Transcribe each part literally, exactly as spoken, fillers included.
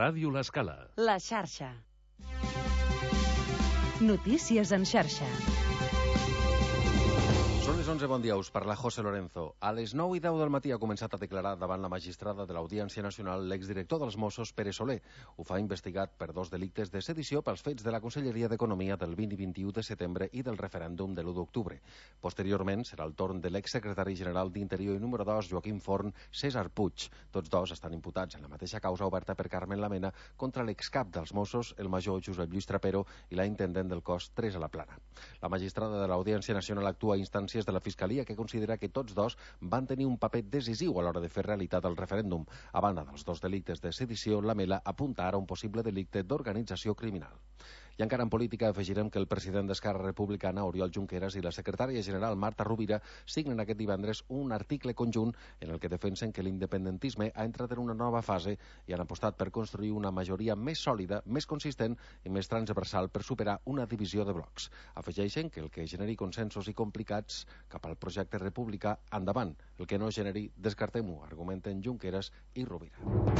Ràdio L'Escala. La xarxa. Notícies en xarxa. Són les onze, bon dia, us parla José Lorenzo. A les nou i deu del matí ha començat a declarar davant la magistrada de l'Audiència Nacional l'exdirector dels Mossos, Pere Soler. Ho fa investigat per dos delictes de sedició pels fets de la Conselleria d'Economia del vint i vint-i-u de setembre i del referèndum de l'u d'octubre. Posteriorment, serà el torn de l'exsecretari general d'Interior i número dos, Joaquim Forn, César Puig. Tots dos estan imputats en la mateixa causa oberta per Carmen Lamena contra l'excap dels Mossos, el major Josep Lluís Trapero, i la intendent del cos, Teresa Laplana. La magistrada de l'Audiència Nacional actua a instàncies de la Fiscalia, que considera que tots dos van tenir un paper decisiu a l'hora de fer realitat el referèndum. A banda dels dos delictes de sedició, la Mela apunta ara un possible delicte d'organització criminal. I encara en política afegirem que el president d'Esquerra Republicana, Oriol Junqueras, i la secretària general Marta Rovira signen aquest divendres un article conjunt en el que defensen que l'independentisme ha entrat en una nova fase i han apostat per construir una majoria més sòlida, més consistent i més transversal per superar una divisió de blocs. Afegeixen que el que generi consensos i complicats cap al projecte republicà, endavant. El que no generi, descartem-ho, argumenten Junqueras i Rovira.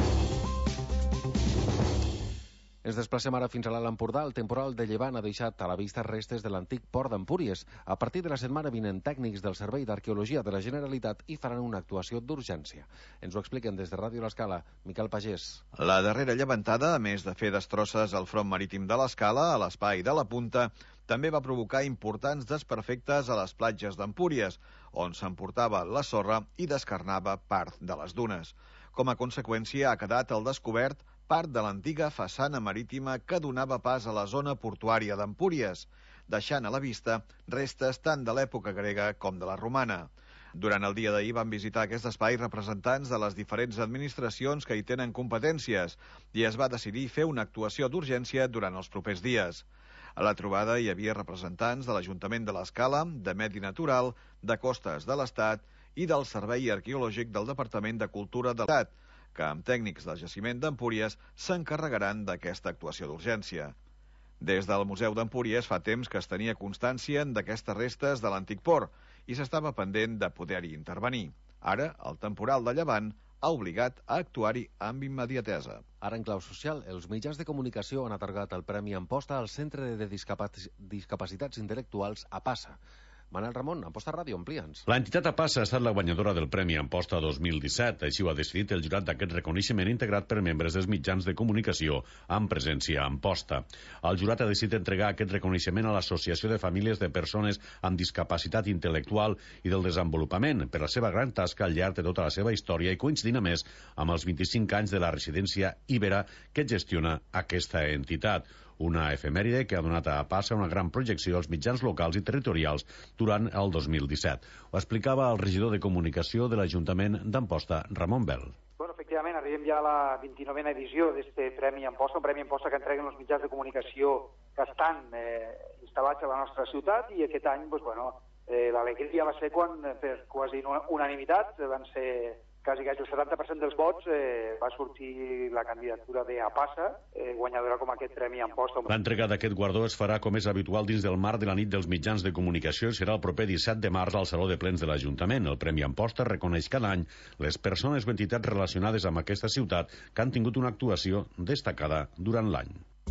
Ens desplacem ara fins a l'Alt Empordà. El temporal de llevant ha deixat a la vista restes de l'antic port d'Empúries. A partir de la setmana vinent, tècnics del Servei d'Arqueologia de la Generalitat hi faran una actuació d'urgència. Ens ho expliquen des de Ràdio L'Escala, Miquel Pagès. La darrera llevantada, a més de fer destrosses al front marítim de l'Escala, a l'espai de la Punta, també va provocar importants desperfectes a les platges d'Empúries, on s'emportava la sorra i descarnava part de les dunes. Com a conseqüència, ha quedat al descobert part de l'antiga façana marítima que donava pas a la zona portuària d'Empúries, deixant a la vista restes tant de l'època grega com de la romana. Durant el dia d'ahir van visitar aquest espai representants de les diferents administracions que hi tenen competències i es va decidir fer una actuació d'urgència durant els propers dies. A la trobada hi havia representants de l'Ajuntament de l'Escala, de Medi Natural, de Costes de l'Estat i del Servei Arqueològic del Departament de Cultura de l'Estat, que amb tècnics del jaciment d'Empúries s'encarregaran d'aquesta actuació d'urgència. Des del Museu d'Empúries fa temps que es tenia constància d'aquestes restes de l'antic port i s'estava pendent de poder-hi intervenir. Ara, el temporal de llevant ha obligat a actuar-hi amb immediatesa. Ara, en clau social, els mitjans de comunicació han atorgat el Premi Amposta al Centre de Discapac- Discapacitats Intel·lectuals APASA. Manel Ramon, Amposta Ràdio, amplia'ns. L'entitat APASA ha estat la guanyadora del Premi Amposta dos mil disset. Així ho ha decidit el jurat d'aquest reconeixement integrat per membres dels mitjans de comunicació amb presència a Amposta. El jurat ha decidit entregar aquest reconeixement a l'Associació de Famílies de Persones amb Discapacitat Intel·lectual i del Desenvolupament per la seva gran tasca al llarg de tota la seva història i coincidint a més amb els vint-i-cinc anys de la residència Ibera que gestiona aquesta entitat. Una efemèride que ha donat a APASA una gran projecció als mitjans locals i territorials durant el dos mil disset. Ho explicava el regidor de Comunicació de l'Ajuntament d'Amposta, Ramon Bel. Bueno, efectivament, arribem ja a la vint-i-novena edició d'aquest Premi Amposta, un Premi Amposta que entreguen els mitjans de comunicació que estan eh, instal·lats a la nostra ciutat, i aquest any, doncs, bueno, eh, l'alegria va ser quan, per quasi unanimitat, van ser quasi quasi el setanta per cent dels vots, eh, va sortir la candidatura d'APASA, eh, guanyadora com aquest Premi Amposta. L'entrega d'aquest guardó es farà com és habitual dins del marc de la nit dels mitjans de comunicació i serà el proper disset de març al Saló de Plens de l'Ajuntament. El Premi Amposta reconeix cada any les persones o entitats relacionades amb aquesta ciutat que han tingut una actuació destacada durant l'any.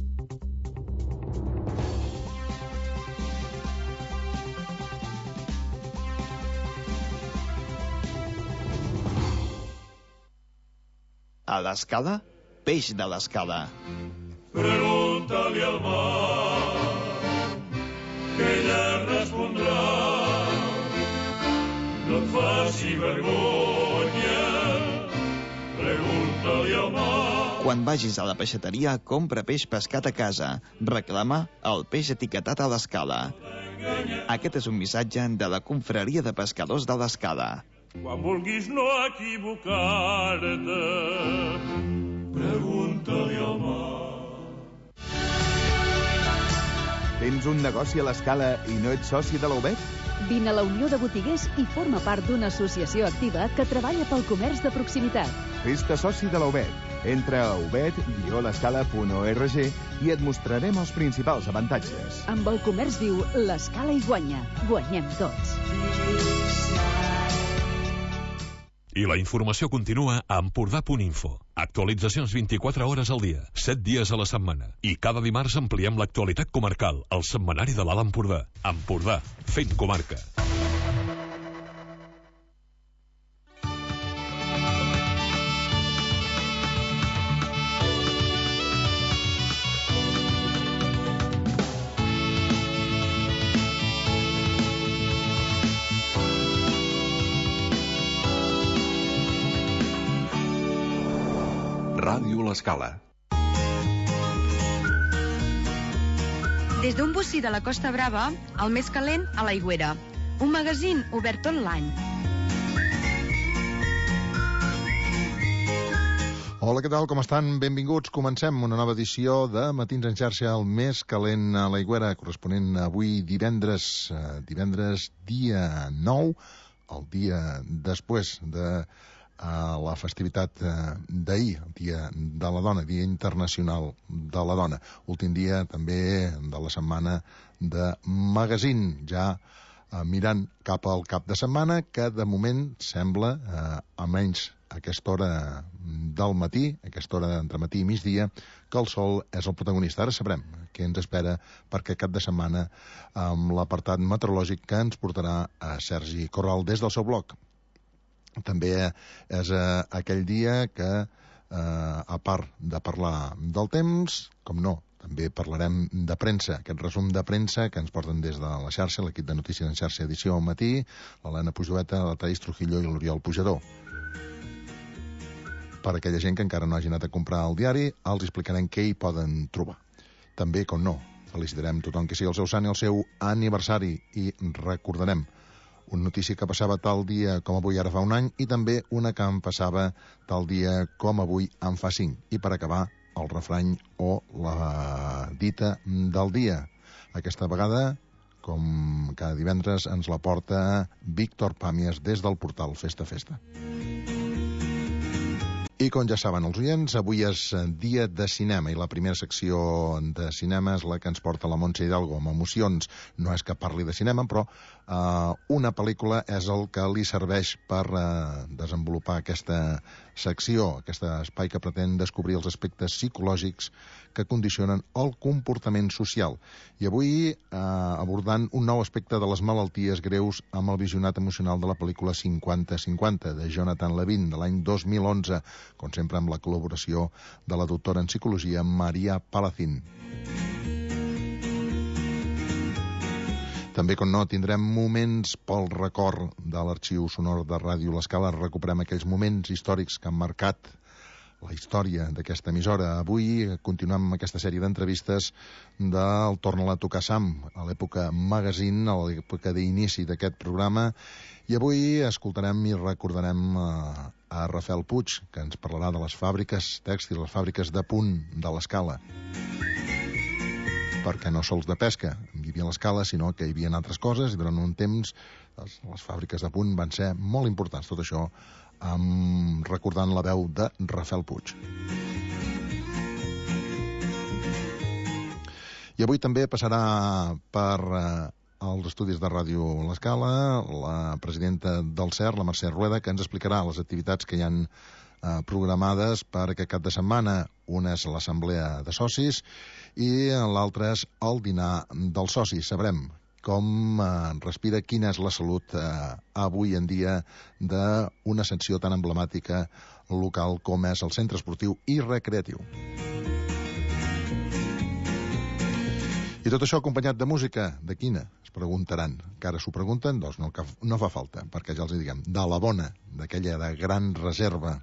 A l'Escala, peix de l'Escala. Pregunta-li al mar, que ella respondrà. No et faci vergonya, pregunta-li al mar. Quan vagis a la peixateria, compra peix pescat a casa. Reclama el peix etiquetat a l'Escala. Aquest és un missatge de la Confraria de Pescadors de l'Escala. Quan vulguis no equivocar-te, pregunta-li al mar. Tens un negoci a l'Escala i no ets soci de la U B E T? Vine a la Unió de Botiguers i forma part d'una associació activa que treballa pel comerç de proximitat. Fes-te soci de la U B E T. Entra a ubet guió l'escala punt org i et mostrarem els principals avantatges. Amb el comerç viu, l'Escala hi guanya. Guanyem tots. I la informació continua a Empordà punt info. Actualitzacions vint-i-quatre hores al dia, set dies a la setmana. I cada dimarts ampliem l'actualitat comarcal, al setmanari de l'Alt Empordà. Empordà, fent comarca. Ràdio L'Escala. Des d'un bocí de la Costa Brava, el més calent a l'Aigüera. Un magazín obert tot l'any. Hola, què tal? Com estan? Benvinguts. Comencem una nova edició de Matins en xarxa, el més calent a l'Aigüera, corresponent avui divendres, eh, divendres dia nou, el dia després de a la festivitat d'ahir, el Dia de la Dona, Dia Internacional de la Dona. Últim dia també de la setmana de magazín, ja eh, mirant cap al cap de setmana, que de moment sembla, eh, almenys a aquesta hora del matí, a aquesta hora d'entre matí i migdia, que el sol és el protagonista. Ara sabrem què ens espera per aquest cap de setmana amb l'apartat meteorològic que ens portarà a Sergi Corral des del seu blog. També és eh, aquell dia que, eh, a part de parlar del temps, com no, també parlarem de premsa, aquest resum de premsa que ens porten des de la xarxa, l'equip de notícies en xarxa edició al matí, l'Helena Pujoeta, la Thaís Trujillo i l'Oriol Pujador. Per aquella gent que encara no hagi anat a comprar el diari, els explicarem què hi poden trobar. També, com no, felicitarem tothom que sigui el seu sant i el seu aniversari i recordarem una notícia que passava tal dia com avui ara fa un any i també una que em passava tal dia com avui en fa cinc. I per acabar, el refrany o la dita del dia. Aquesta vegada, com cada divendres, ens la porta Víctor Pàmies des del portal Festa Festa. I com ja saben els oients, avui és dia de cinema i la primera secció de cinema és la que ens porta la Montse Hidalgo amb emocions. No és que parli de cinema, però eh, una pel·lícula és el que li serveix per eh, desenvolupar aquesta secció, aquest espai que pretén descobrir els aspectes psicològics que condicionen el comportament social. I avui eh, abordant un nou aspecte de les malalties greus amb el visionat emocional de la pel·lícula cinquanta cinquanta de Jonathan Levin de l'any dos mil onze, com sempre amb la col·laboració de la doctora en psicologia Maria Palacín. També, com no, tindrem moments pel record de l'arxiu sonor de Ràdio L'Escala. Recuperem aquells moments històrics que han marcat la història d'aquesta emissora. Avui continuem amb aquesta sèrie d'entrevistes del Torna-la a tocar Sam, a l'època magazine, a l'època d'inici d'aquest programa. I avui escoltarem i recordarem a, a Rafael Puig, que ens parlarà de les fàbriques tèxtils, les fàbriques de punt de l'Escala. Perquè no sols de pesca hi havia l'Escala, sinó que hi havia altres coses, i durant un temps les, les fàbriques de punt van ser molt importants. Tot això amb, recordant la veu de Rafael Puig. I avui també passarà per eh, els estudis de Ràdio L'Escala la presidenta del C E R, la Mercè Rueda, que ens explicarà les activitats que hi han eh, programades per aquest cap de setmana. Una és l'assemblea de socis i l'altra és el dinar dels socis. Sabrem com eh, respira, quina és la salut eh, avui en dia d'una secció tan emblemàtica local com és el centre esportiu i recreatiu. I tot això acompanyat de música. De quina? Es preguntaran. Que ara s'ho pregunten, doncs no, no fa falta, perquè ja els diguem, de la bona, d'aquella de gran reserva.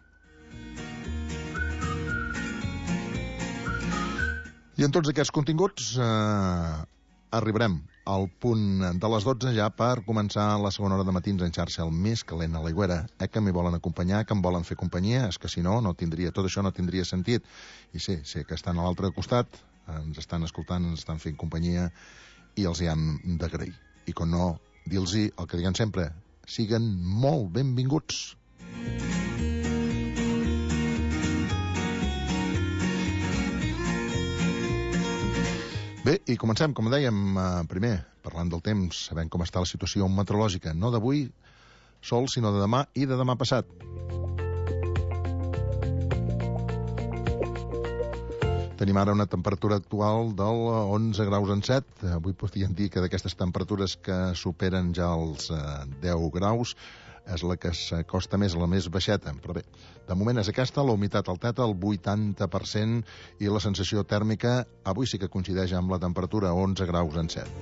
I en tots aquests continguts eh, arribarem al punt de les dotze ja per començar la segona hora de matins en xarxa, el més calent a l'Aigüera. Eh que m'hi volen acompanyar, que em volen fer companyia? És que si no, no tindria, tot això no tindria sentit. I sí, sí que estan a l'altre costat, ens estan escoltant, ens estan fent companyia i els hi hem d'agrair. I com no, dir-los el que diguen sempre, siguen molt benvinguts. Bé, i comencem, com dèiem, primer, parlant del temps, sabent com està la situació meteorològica, no d'avui sol, sinó de demà i de demà passat. Tenim ara una temperatura actual del onze graus en set. Avui podríem dir que d'aquestes temperatures que superen ja els eh, deu graus és la que s'acosta més a la més baixeta. Però bé, de moment és aquesta, la humitat al teta al vuitanta per cent i la sensació tèrmica avui sí que coincideix amb la temperatura, onze graus en set.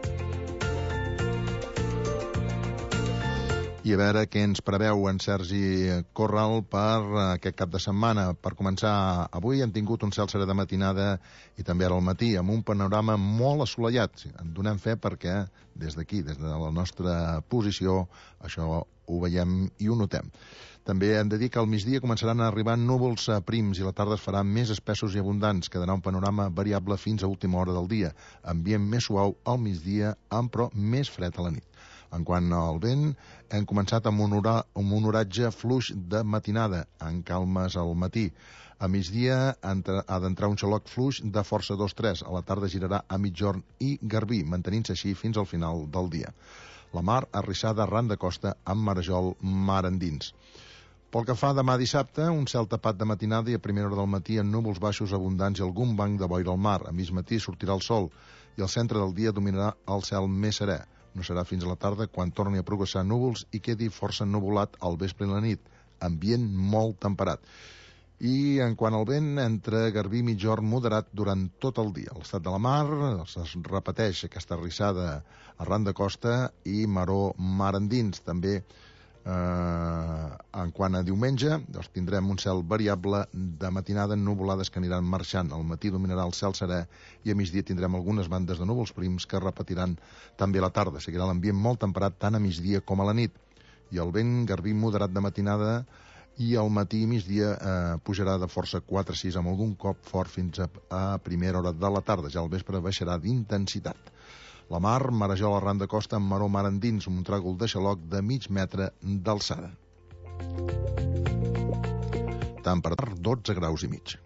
I a veure què ens preveu en Sergi Corral per aquest cap de setmana. Per començar, avui hem tingut un cel serè de matinada i també ara al matí, amb un panorama molt assolellat. En donem fe perquè des d'aquí, des de la nostra posició, això ho veiem i ho notem. També hem de dir que al migdia començaran a arribar núvols prims i la tarda es farà més espessos i abundants. Quedarà un panorama variable fins a última hora del dia. Ambient més suau al migdia, amb però més fred a la nit. En quant al vent, hem començat amb un, hora, amb un oratge fluix de matinada, en calmes al matí. A migdia entra, ha d'entrar un xaloc fluix de força dos tres. A la tarda girarà a migjorn i garbí, mantenint-se així fins al final del dia. La mar arrissada arran de costa amb marejol mar endins. Pel que fa demà dissabte, un cel tapat de matinada i a primera hora del matí amb núvols baixos abundants i algun banc de boira al mar. A mig matí sortirà el sol i al centre del dia dominarà el cel més serè. No serà fins a la tarda quan torni a progressar núvols i quedi força ennuvolat al vespre i la nit. Ambient molt temperat. I en quant al vent, entre garbí i migjorn moderat durant tot el dia. L'estat de la mar es repeteix aquesta arrissada arran de costa i maró mar endins. També Eh, en quant a diumenge, doncs tindrem un cel variable de matinada, nuvolades que aniran marxant. Al matí dominarà el cel serè i a migdia tindrem algunes bandes de núvols prims que repetiran també a la tarda. Seguirà l'ambient molt temperat tant a migdia com a la nit. I el vent garbí moderat de matinada i al matí i migdia eh, pujarà de força quatre sis amb algun cop fort fins a, a primera hora de la tarda. Ja al vespre baixarà d'intensitat. La mar, marejol arran de costa amb maró mar endins, un tràgol de xaloc de mig metre d'alçada. Temperatura dotze graus i mig.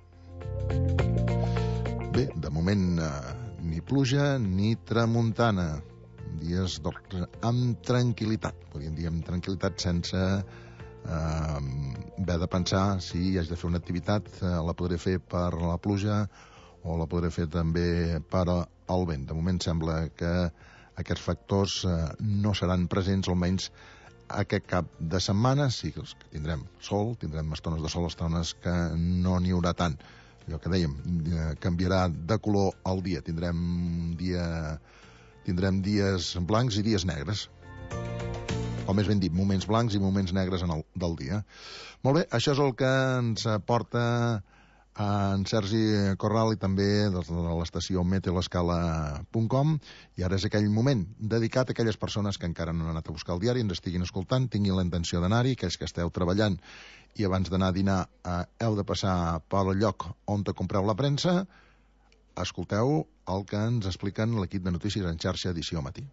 Bé, de moment eh, ni pluja ni tramuntana. Dies amb tranquil·litat, podríem dir amb tranquil·litat sense eh, haver de pensar si haig de fer una activitat, eh, la podré fer per la pluja o la podré fer també per al vent. De moment sembla que aquests factors eh, no seran presents, almenys aquest cap de setmana. Sí que tindrem sol, tindrem estones de sol, estones que no n'hi haurà tant. Allò que dèiem, eh, canviarà de color el dia. Tindrem, dia, tindrem dies blancs i dies negres. O més ben dit, moments blancs i moments negres en el, del dia. Molt bé, això és el que ens porta en Sergi Corral i també des de l'estació meteo l'escala punt com. I ara és aquell moment dedicat a aquelles persones que encara no han anat a buscar el diari, ens estiguin escoltant, tinguin la intenció d'anar-hi, aquells que esteu treballant i abans d'anar a dinar eh, heu de passar pel lloc on te compreu la premsa, escolteu el que ens expliquen l'equip de notícies en xarxa edició matí.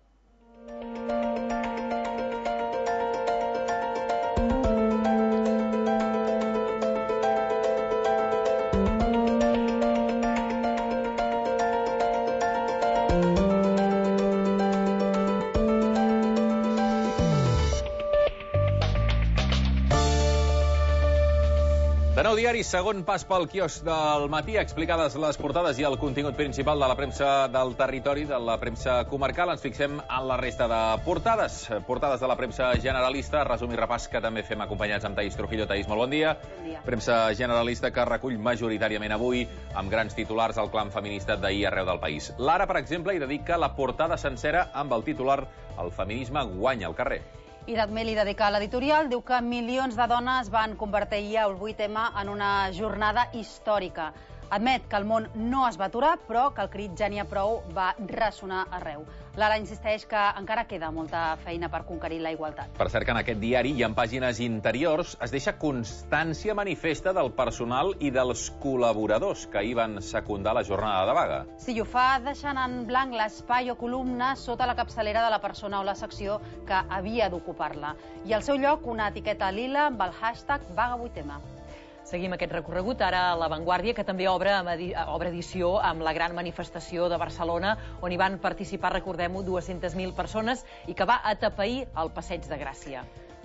De nou diari, segon pas pel quiosc del matí, explicades les portades i el contingut principal de la premsa del territori, de la premsa comarcal. Ens fixem en la resta de portades. Portades de la premsa generalista, resum i repàs que també fem acompanyats amb Taís Trujillo. Taís, molt bon dia. Bon dia. Premsa generalista que recull majoritàriament avui amb grans titulars al clam feminista d'ahir arreu del país. L'Ara, per exemple, hi dedica la portada sencera amb el titular "El feminisme guanya al carrer". Irat Meli dedica a l'editorial, diu que milions de dones van convertir ahir el vuit eme en una jornada històrica. Admet que el món no es va aturar, però que el crit "ja n'hi ha prou" va ressonar arreu. Lara insisteix que encara queda molta feina per conquerir la igualtat. Per cert que en aquest diari i en pàgines interiors es deixa constància manifesta del personal i dels col·laboradors que hi van secundar la jornada de vaga. Si ho fa deixant en blanc l'espai o columna sota la capçalera de la persona o la secció que havia d'ocupar-la. I al seu lloc una etiqueta lila amb el hashtag vaga vuit eme. Seguim aquest recorregut ara a La Vanguardia, que també obre, obre edició amb la gran manifestació de Barcelona, on hi van participar, recordem-ho, dues-centes mil persones i que va atapeir el Passeig de Gràcia.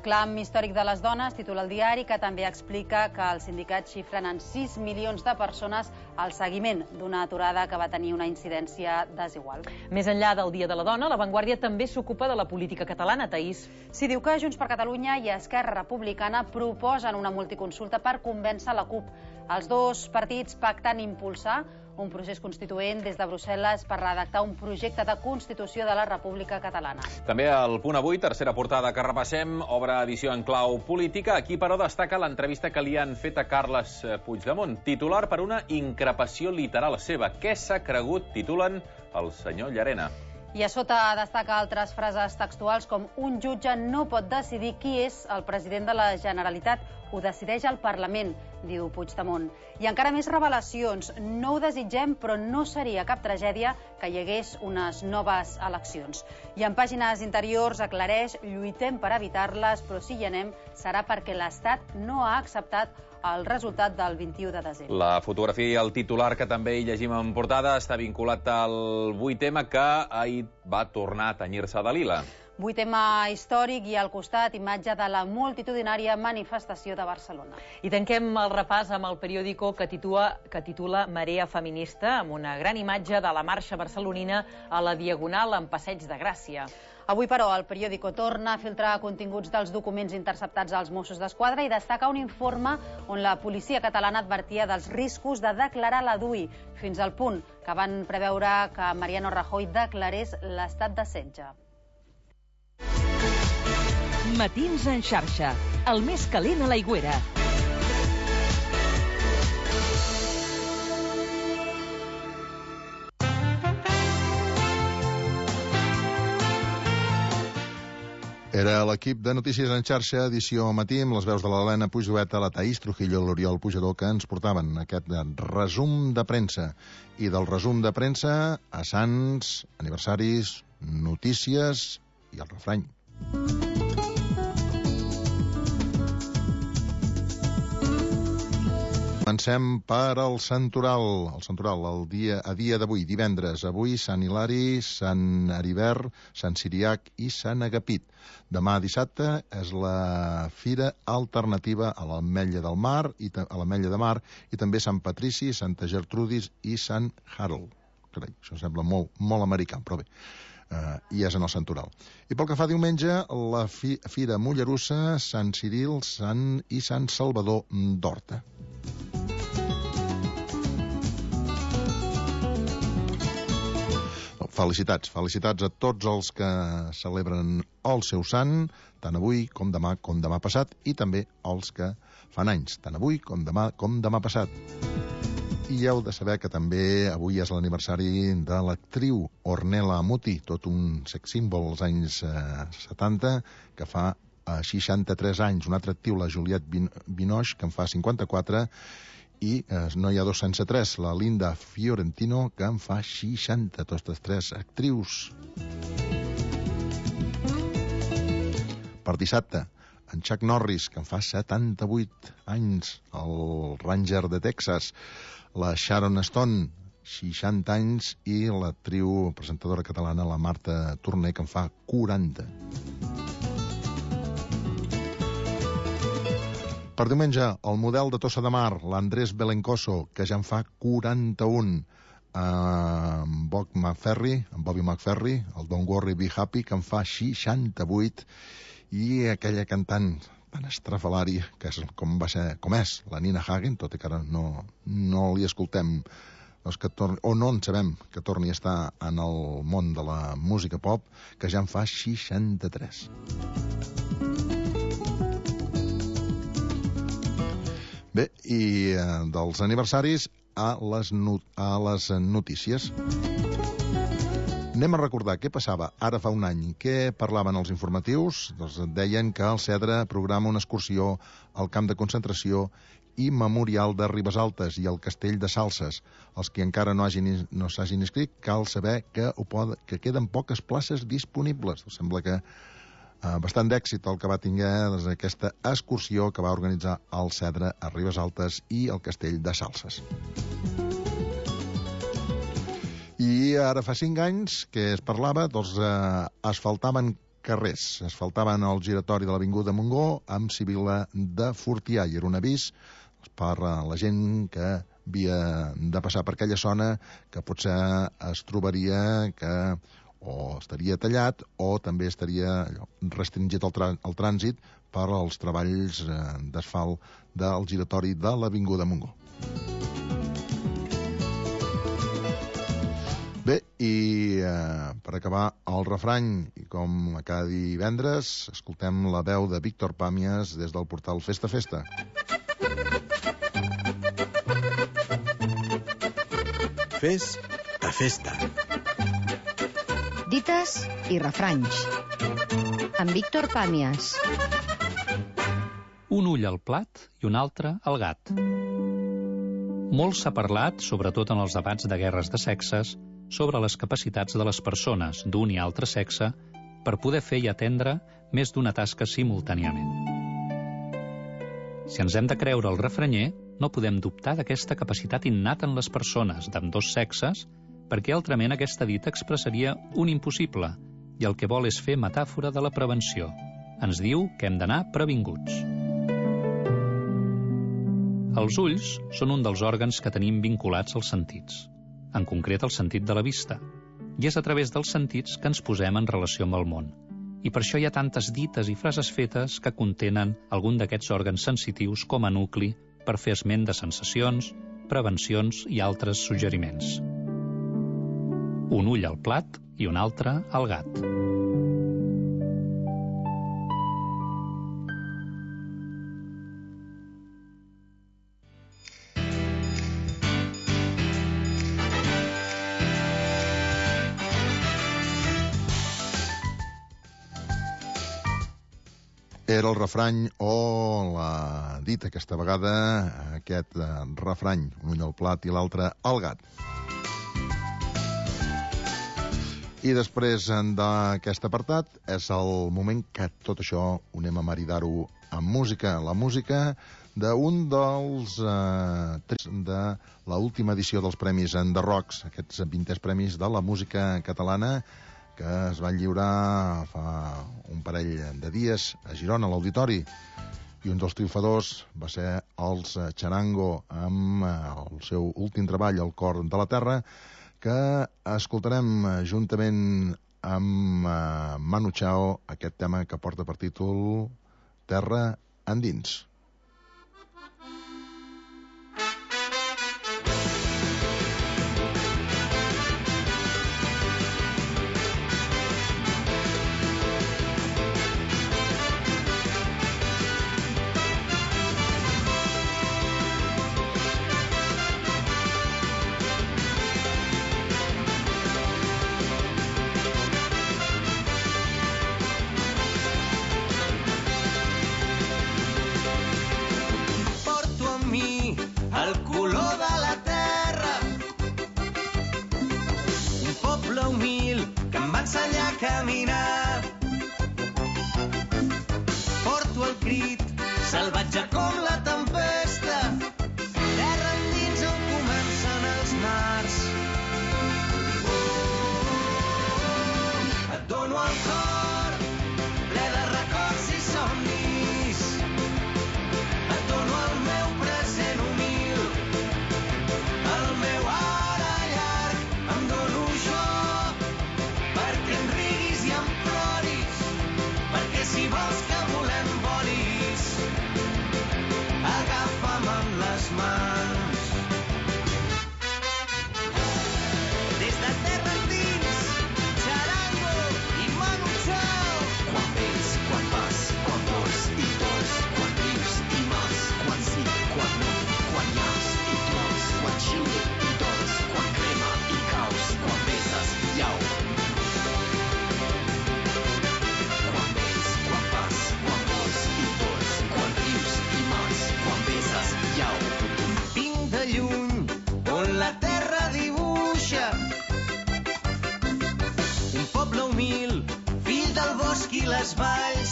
clam històric de les dones, titula el diari, que també explica que els sindicats xifren en sis milions de persones al seguiment d'una aturada que va tenir una incidència desigual. Més enllà del Dia de la Dona, La Vanguardia també s'ocupa de la política catalana, Taís. Sí, diu que Junts per Catalunya i Esquerra Republicana proposen una multiconsulta per convèncer la CUP. Els dos partits pacten impulsar un procés constituent des de Brussel·les per redactar un projecte de Constitució de la República Catalana. També al Punt Avui, tercera portada que repassem, obre edició en clau política. Aquí, però, destaca l'entrevista que li han fet a Carles Puigdemont. Titular per una increpació literal seva. Què s'ha cregut, titulen, el senyor Llarena. I a sota destaca altres frases textuals com un jutge no pot decidir qui és el president de la Generalitat, ho decideix el Parlament, diu Puigdemont. I encara més revelacions. No ho desitgem, però no seria cap tragèdia que hi hagués unes noves eleccions. I en pàgines interiors aclareix, lluitem per evitar-les, però si hi anem serà perquè l'Estat no ha acceptat el resultat del vint-i-u de desembre. La fotografia i el titular que també hi llegim en portada està vinculat al vuit ema que ahir va tornar a tenyir-se de lila. Vuit tema històric i al costat imatge de la multitudinària manifestació de Barcelona. I tanquem el repàs amb el periòdico que titula, que titula Marea Feminista, amb una gran imatge de la marxa barcelonina a la Diagonal en Passeig de Gràcia. Avui, però, el periòdico torna a filtrar continguts dels documents interceptats als Mossos d'Esquadra i destaca un informe on la policia catalana advertia dels riscos de declarar la D U I, fins al punt que van preveure que Mariano Rajoy declarés l'estat de setge. Matins en xarxa, el més calent a l'Aigüera. Era l'equip de Notícies en xarxa, edició matí, amb les veus de l'Helena Puigdueta, la Taís Trujillo i l'Oriol Pujador, que ens portaven aquest resum de premsa. I del resum de premsa a Sants, aniversaris, notícies i el refrany. Comencem per al Santoral. El Santoral, el dia, a dia d'avui, divendres. Avui, Sant Hilari, Sant Heribert, Sant Siriac i Sant Agapit. Demà dissabte és la fira alternativa a l'Ametlla del Mar i a l'Ametlla de Mar i també Sant Patrici, Santa Gertrudis i Sant Harold. Carai, això sembla molt, molt americà, però bé. Uh, i és en el Santoral. I pel que fa diumenge, la fi, Fira Mollerussa, Sant Ciril Sant i Sant Salvador d'Horta. Felicitats, felicitats a tots els que celebren el seu sant, tant avui com demà, com demà passat, i també els que fan anys, tant avui com demà, com demà passat. I heu de saber que també avui és l'aniversari de l'actriu Ornella Muti, tot un sex símbol als anys eh, setanta, que fa eh, seixanta-tres anys. Una altra actriu, la Juliette Binoche, que en fa cinquanta-quatre, i eh, no hi ha dos sense tres, la Linda Fiorentino, que en fa seixanta, totes tres actrius. Per dissabte, en Chuck Norris, que en fa setanta-vuit anys, el Ranger de Texas, la Sharon Stone, seixanta anys, i l'actriu presentadora catalana, la Marta Torner, que en fa quaranta. Per diumenge, el model de Tossa de Mar, l'Andrés Belencoso, que ja en fa quaranta-un, eh, en Bob McFerry, en Bobby McFerry, el Don't Worry Be Happy, que en fa seixanta-vuit, i aquella cantant tan estrafalària, que és com va ser, com és, la Nina Hagen, tot i que ara no, no li escoltem, doncs que torni, o no en sabem que torni a estar en el món de la música pop, que ja en fa seixanta-tres. Bé, i eh, dels aniversaris a les, not a les notícies. Anem a recordar què passava ara fa un any. Què parlaven els informatius? Doncs deien que el Cedre programa una excursió al camp de concentració i memorial de Ribesaltes i al castell de Salses. Els que encara no hagin, no s'hagin inscrit, cal saber que, ho pot, que queden poques places disponibles. Sembla que eh, bastant d'èxit el que va tinguer doncs, aquesta excursió que va organitzar el Cedre a Ribesaltes i al castell de Salses. I ara fa cinc anys que es parlava, doncs eh, es faltaven carrers. Asfaltaven el giratori de l'Avinguda Montgó amb Sibil·la de Fortià, i era un avís per a la gent que havia de passar per aquella zona, que potser es trobaria que o estaria tallat o també estaria restringit el, el trànsit per als treballs eh, d'asfalt del giratori de l'Avinguda Montgó. Bé, i eh, per acabar el refrany, i com cada divendres, escoltem la veu de Víctor Pàmies des del portal Festa Festa. Fes a festa. Dites i refranys. Amb Víctor Pàmies. Un ull al plat i un altre al gat. Molt s'ha parlat, sobretot en els debats de guerres de sexes, sobre les capacitats de les persones d'un i altre sexe per poder fer i atendre més d'una tasca simultàniament. Si ens hem de creure el refranyer, no podem dubtar d'aquesta capacitat innata en les persones d'ambdós sexes, perquè altrament aquesta dita expressaria un impossible, i el que vol és fer metàfora de la prevenció. Ens diu que hem d'anar previnguts. Els ulls són un dels òrgans que tenim vinculats als sentits, en concret el sentit de la vista, i és a través dels sentits que ens posem en relació amb el món. I per això hi ha tantes dites i frases fetes que contenen algun d'aquests òrgans sensitius com a nucli per fer esment de sensacions, prevencions i altres suggeriments. Un ull al plat i un altre al gat. Era el refrany o la dita aquesta vegada, aquest eh, refrany, un ull al plat i l'altre al gat. I després d'aquest apartat és el moment que tot això ho anem a maridar-ho amb música. La música d'un dels eh, de l'última edició dels Premis de Rocks, aquests vintens premis de la música catalana, que es van lliurar fa un parell de dies a Girona, a l'Auditori. I un dels triomfadors va ser els Charango, amb el seu últim treball, El cor de la terra, que escoltarem juntament amb Manu Chao aquest tema que porta per títol Terra endins. Caminar. Porto el crit, salvatge com la tempesta, terra endins on comencen els mars. Oh, et dono el cor, ple de records i somnis. Et dono el meu present humil, el meu ara llarg, em dono jo, perquè em riguis i em ploris, perquè si vols que volem volis, agafa'm amb les mans. Des de terra endins, Charango i Manu Chao. Quan vens, quan vas, quan vols i vols, quan rius i mals, quan sí, quan no, quan llaus i plors, quan xiuli i dols, quan crema i caus, quan besses i au. Vinc de lluny, on la terra dibuixa un poble humil, fill del bosc i les valls.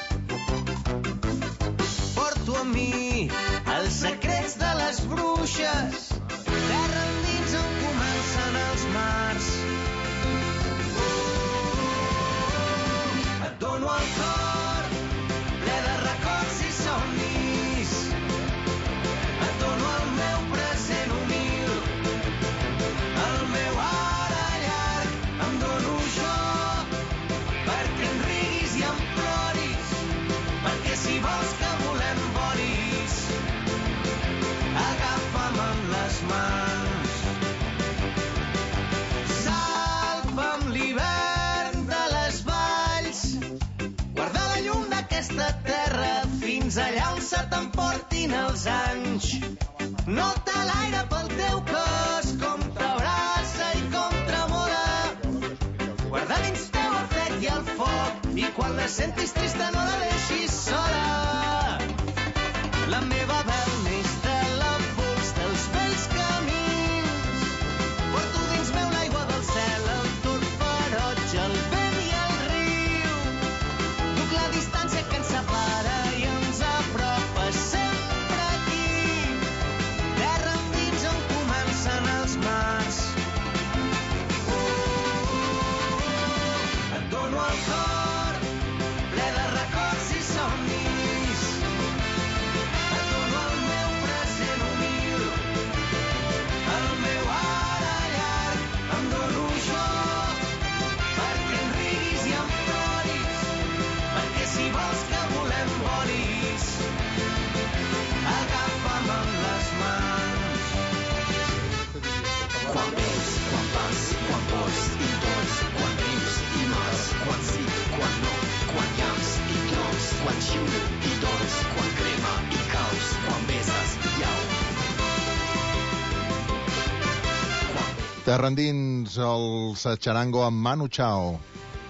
Porto amb mi els secrets de les bruixes, terra endins on comencen els mars. Oh, et dono el cor, ple de records i somnis. Et dono el meu present humil, el meu ara llarg, em dono jo, perquè em riguis i em ploris, perquè si vols que volem volis, agafa'm amb les mans. Salva'm l'hivern de les valls, guarda la llum d'aquesta terra fins allà on se t'emportin els anys. Nota l'aire pel teu cos, com t'abraça i com tremola. Guarda dins teu el fred i el foc, i quan la sentis trista no la deixis sola. La meva veu neix de la pols dels vells camins. Porto dins meu l'aigua del cel, el turc ferotge, el vent i el riu. Duc la distància que ens separa i ens apropa sempre aquí. Terra endins on comencen els mars. Et dono el cor, ple de records i somnis. Et dono el meu present humil, el meu ara llarg, em dono jo, perquè em riguis i em ploris, perquè si vols que volem volis, agafa'm amb les mans. Quan vens, quan vas, quan vols i tots, quan rius i mors, quan sí, quan no, quan llams i trons, quan xiulo i dors, quan crema i caus, quan beses i au. Terra endins, el Sacharango amb Manu Chao.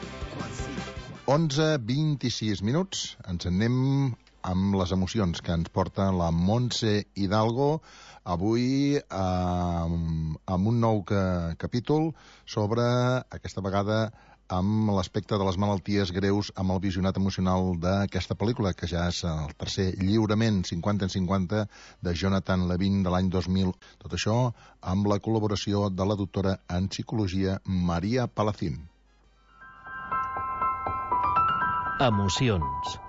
onze vint-i-sis minuts. Ens en anem amb les emocions que ens porta la Montse Hidalgo avui eh, amb un nou que, capítol sobre, aquesta vegada, amb l'aspecte de les malalties greus, amb el visionat emocional d'aquesta pel·lícula, que ja és el tercer lliurament cinquanta en cinquanta de Jonathan Levin de l'any dos mil. Tot això amb la col·laboració de la doctora en psicologia Maria Palacín. Emocions.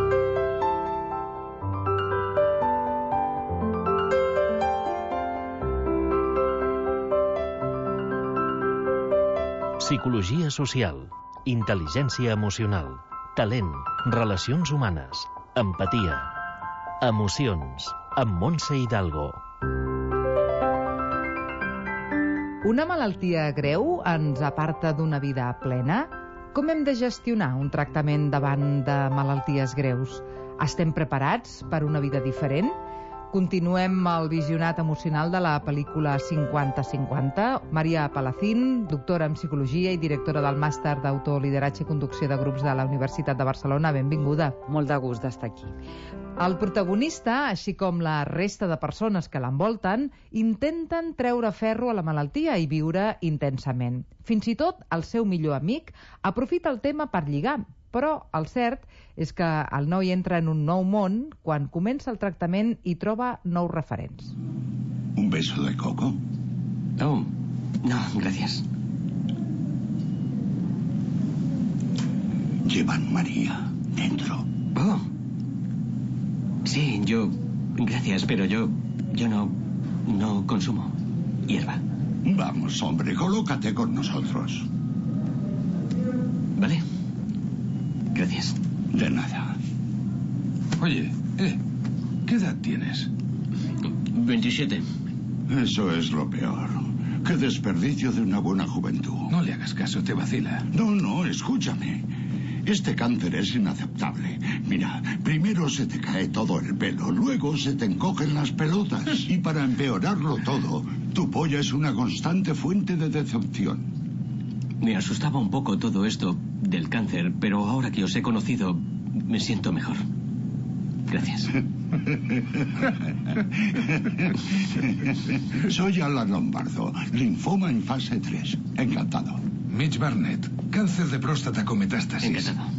Psicologia social, intel·ligència emocional, talent, relacions humanes, empatia. Emocions, amb Montse Hidalgo. Una malaltia greu ens aparta d'una vida plena? Com hem de gestionar un tractament davant de malalties greus? Estem preparats per una vida diferent? Continuem el visionat emocional de la pel·lícula cinquanta cinquanta. Maria Palacín, doctora en psicologia i directora del màster d'autolideratge i conducció de grups de la Universitat de Barcelona. Benvinguda. Molt de gust d'estar aquí. El protagonista, així com la resta de persones que l'envolten, intenten treure ferro a la malaltia i viure intensament. Fins i tot el seu millor amic aprofita el tema per lligar, però el cert és que el noi entra en un nou món quan comença el tractament i troba nous referents. ¿Un beso de coco? Oh, no, gracias. Llevan María dentro. Oh. Sí, yo... Gracias, pero yo... Yo no... No consumo hierba. Vamos, hombre, colócate con nosotros. Vale. Gracias. De nada. Oye, eh, ¿qué edad tienes? veintisiete. Eso es lo peor. Qué desperdicio de una buena juventud. No le hagas caso, te vacila. No, no, escúchame. Este cáncer es inaceptable. Mira, primero se te cae todo el pelo, luego se te encogen las pelotas. Y para empeorarlo todo, tu polla es una constante fuente de decepción. Me asustaba un poco todo esto del cáncer, pero ahora que os he conocido, me siento mejor. Gracias. Soy Alan Lombardo, linfoma en fase tres. Encantado. Mitch Barnett, cáncer de próstata con metástasis. Encantado.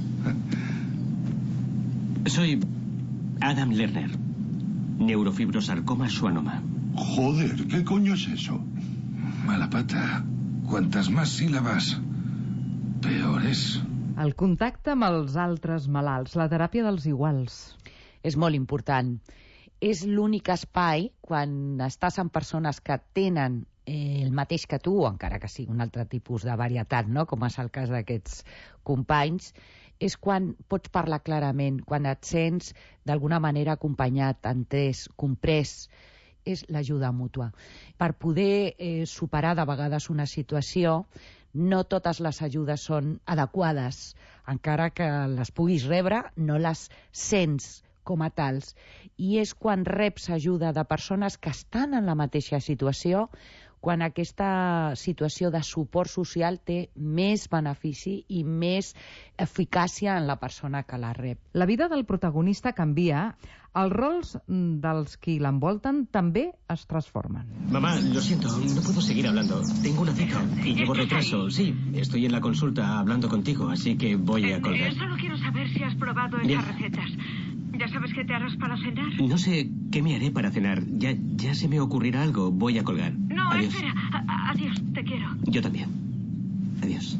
Soy Adam Lerner, neurofibrosarcoma schwannoma. Joder, ¿qué coño es eso? Mala pata. Cuantas más sílabas, peor es. El contacte amb els altres malalts, la teràpia dels iguals. És molt important. És l'únic espai, quan estàs amb persones que tenen eh, el mateix que tu, encara que sigui un altre tipus de varietat, no? Com és el cas d'aquests companys, és quan pots parlar clarament, quan et sents d'alguna manera acompanyat, entès, comprès. És l'ajuda mútua. Per poder eh, superar de vegades una situació, no totes les ajudes són adequades. Encara que les puguis rebre, no les sents com a tals. I és quan reps ajuda de persones que estan en la mateixa situació, quan aquesta situació de suport social té més benefici i més eficàcia en la persona que la rep. La vida del protagonista canvia. Els rols dels qui l'envolten també es transformen. Mamá, lo siento, no puedo seguir hablando. Tengo una cita y llevo retraso. Sí, estoy en la consulta hablando contigo, así que voy a colgar. Eh, solo quiero saber si has probado Bien. esas recetas. ¿Ya sabes qué te harás para cenar? No sé qué me haré para cenar. Ya, ya se me ocurrirá algo. Voy a colgar. No, Adiós. espera. A- adiós, te quiero. Yo también. Adiós.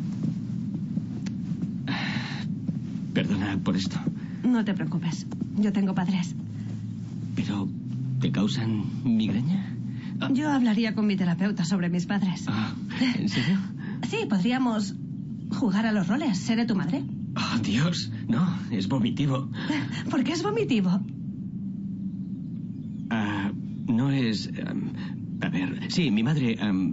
Perdona por esto, No te preocupes. Yo tengo padres. pero ¿te causan migraña? Yo hablaría con mi terapeuta sobre mis padres. ¿En serio? Sí, podríamos jugar a los roles. ¿Seré tu madre? Oh, Dios, no, es vomitivo. ¿Por qué es vomitivo? Ah, no es... em, a ver, sí, mi madre... em,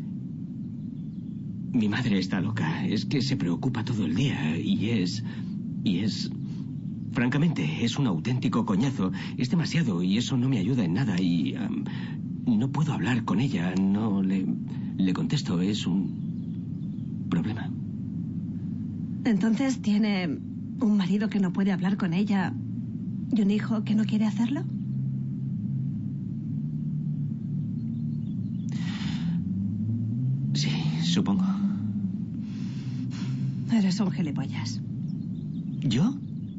mi madre está loca. Es que se preocupa todo el día y es... y es... Francamente, es un auténtico coñazo. Es demasiado y eso no me ayuda en nada y... em, no puedo hablar con ella, no le... le contesto, es un... problema. Entonces, ¿tiene un marido que no puede hablar con ella y un hijo que no quiere hacerlo? Sí, supongo. Eres un gilipollas. ¿Yo?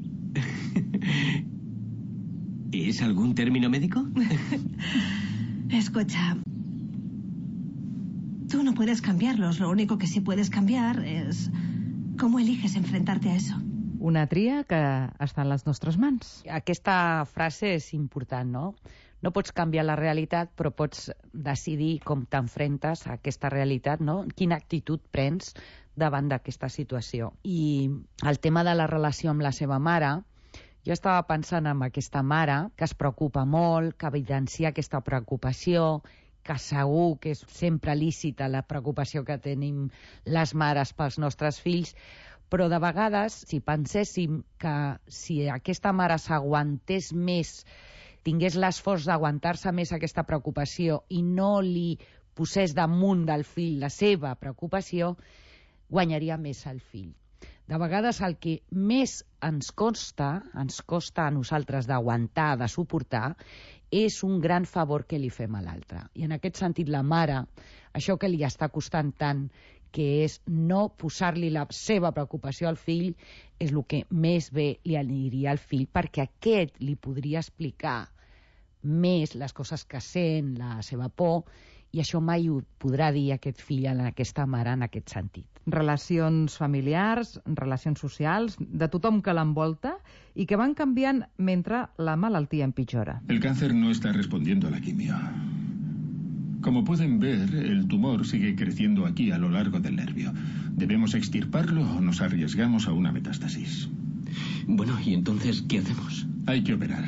¿Es algún término médico? Escucha, tú no puedes cambiarlos. Lo único que sí puedes cambiar es cómo eliges enfrentarte a eso. Una tria que està en les nostres mans. Aquesta frase és important, no? No pots canviar la realitat, però pots decidir com t'enfrentes a aquesta realitat, no? Quina actitud prens davant d'aquesta situació. I el tema de la relació amb la seva mare, jo estava pensant en aquesta mare que es preocupa molt, que evidencia aquesta preocupació, que segur que és sempre lícita la preocupació que tenim les mares pels nostres fills, però de vegades, si penséssim que si aquesta mare s'aguantés més, tingués l'esforç d'aguantar-se més aquesta preocupació i no li posés damunt del fill la seva preocupació, guanyaria més el fill. De vegades el que més ens costa, ens costa a nosaltres d'aguantar, de suportar, és un gran favor que li fem a l'altre. I en aquest sentit la mare, això que li està costant tant, que és no posar-li la seva preocupació al fill, és el que més bé li aniria al fill, perquè aquest li podria explicar més les coses que sent, la seva por, i això mai ho podrà dir aquest fill a aquesta mare en aquest sentit. Relacions familiars, relacions socials, de tothom que l'envolta i que van canviant mentre la malaltia empitjora. El cáncer no está respondiendo a la quimio. Como pueden ver, el tumor sigue creciendo aquí a lo largo del nervio. ¿Debemos extirparlo o nos arriesgamos a una metástasis? Bueno, ¿y entonces qué hacemos? Hay que operar.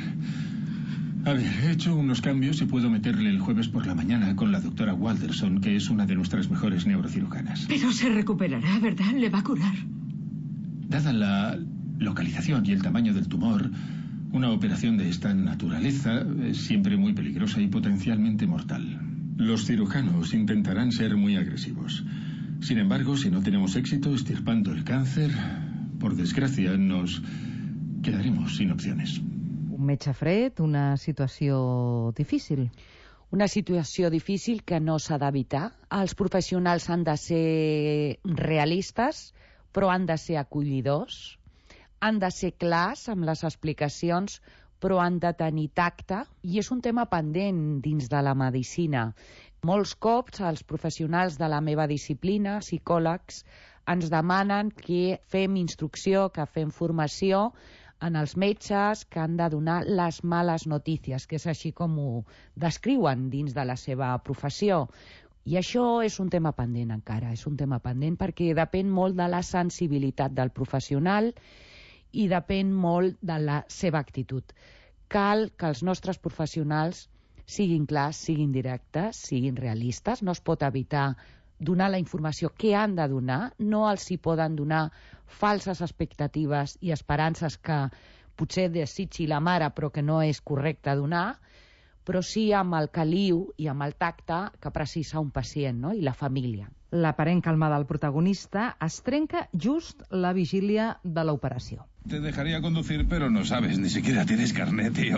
A ver, he hecho unos cambios y puedo meterle el jueves por la mañana con la doctora Walterson, que es una de nuestras mejores neurocirujanas. Pero se recuperará, ¿verdad? Le va a curar. Dada la localización y el tamaño del tumor, una operación de esta naturaleza es siempre muy peligrosa y potencialmente mortal. Los cirujanos intentarán ser muy agresivos. Sin embargo, si no tenemos éxito extirpando el cáncer, por desgracia, nos quedaremos sin opciones. Un metge fred, una situació difícil. Una situació difícil que no s'ha d'evitar. Els professionals han de ser realistes, però han de ser acollidors, han de ser clars amb les explicacions, però han de tenir tacte, i és un tema pendent dins de la medicina. Molts cops els professionals de la meva disciplina, psicòlegs, ens demanen que fem instrucció, que fem formació en els metges que han de donar les males notícies, que és així com ho descriuen dins de la seva professió. I això és un tema pendent encara, és un tema pendent perquè depèn molt de la sensibilitat del professional i depèn molt de la seva actitud. Cal que els nostres professionals siguin clars, siguin directes, siguin realistes. No es pot evitar donar la informació que han de donar. No els hi poden donar falses expectatives i esperances que potser desitgi la mare però que no és correcte donar, però sí amb el caliu i amb el tacte que precisa un pacient, no? I la família. L'aparent calma del protagonista es trenca just la vigília de l'operació. Te dejaría conducir, pero no sabes, ni siquiera tienes carnet, tío.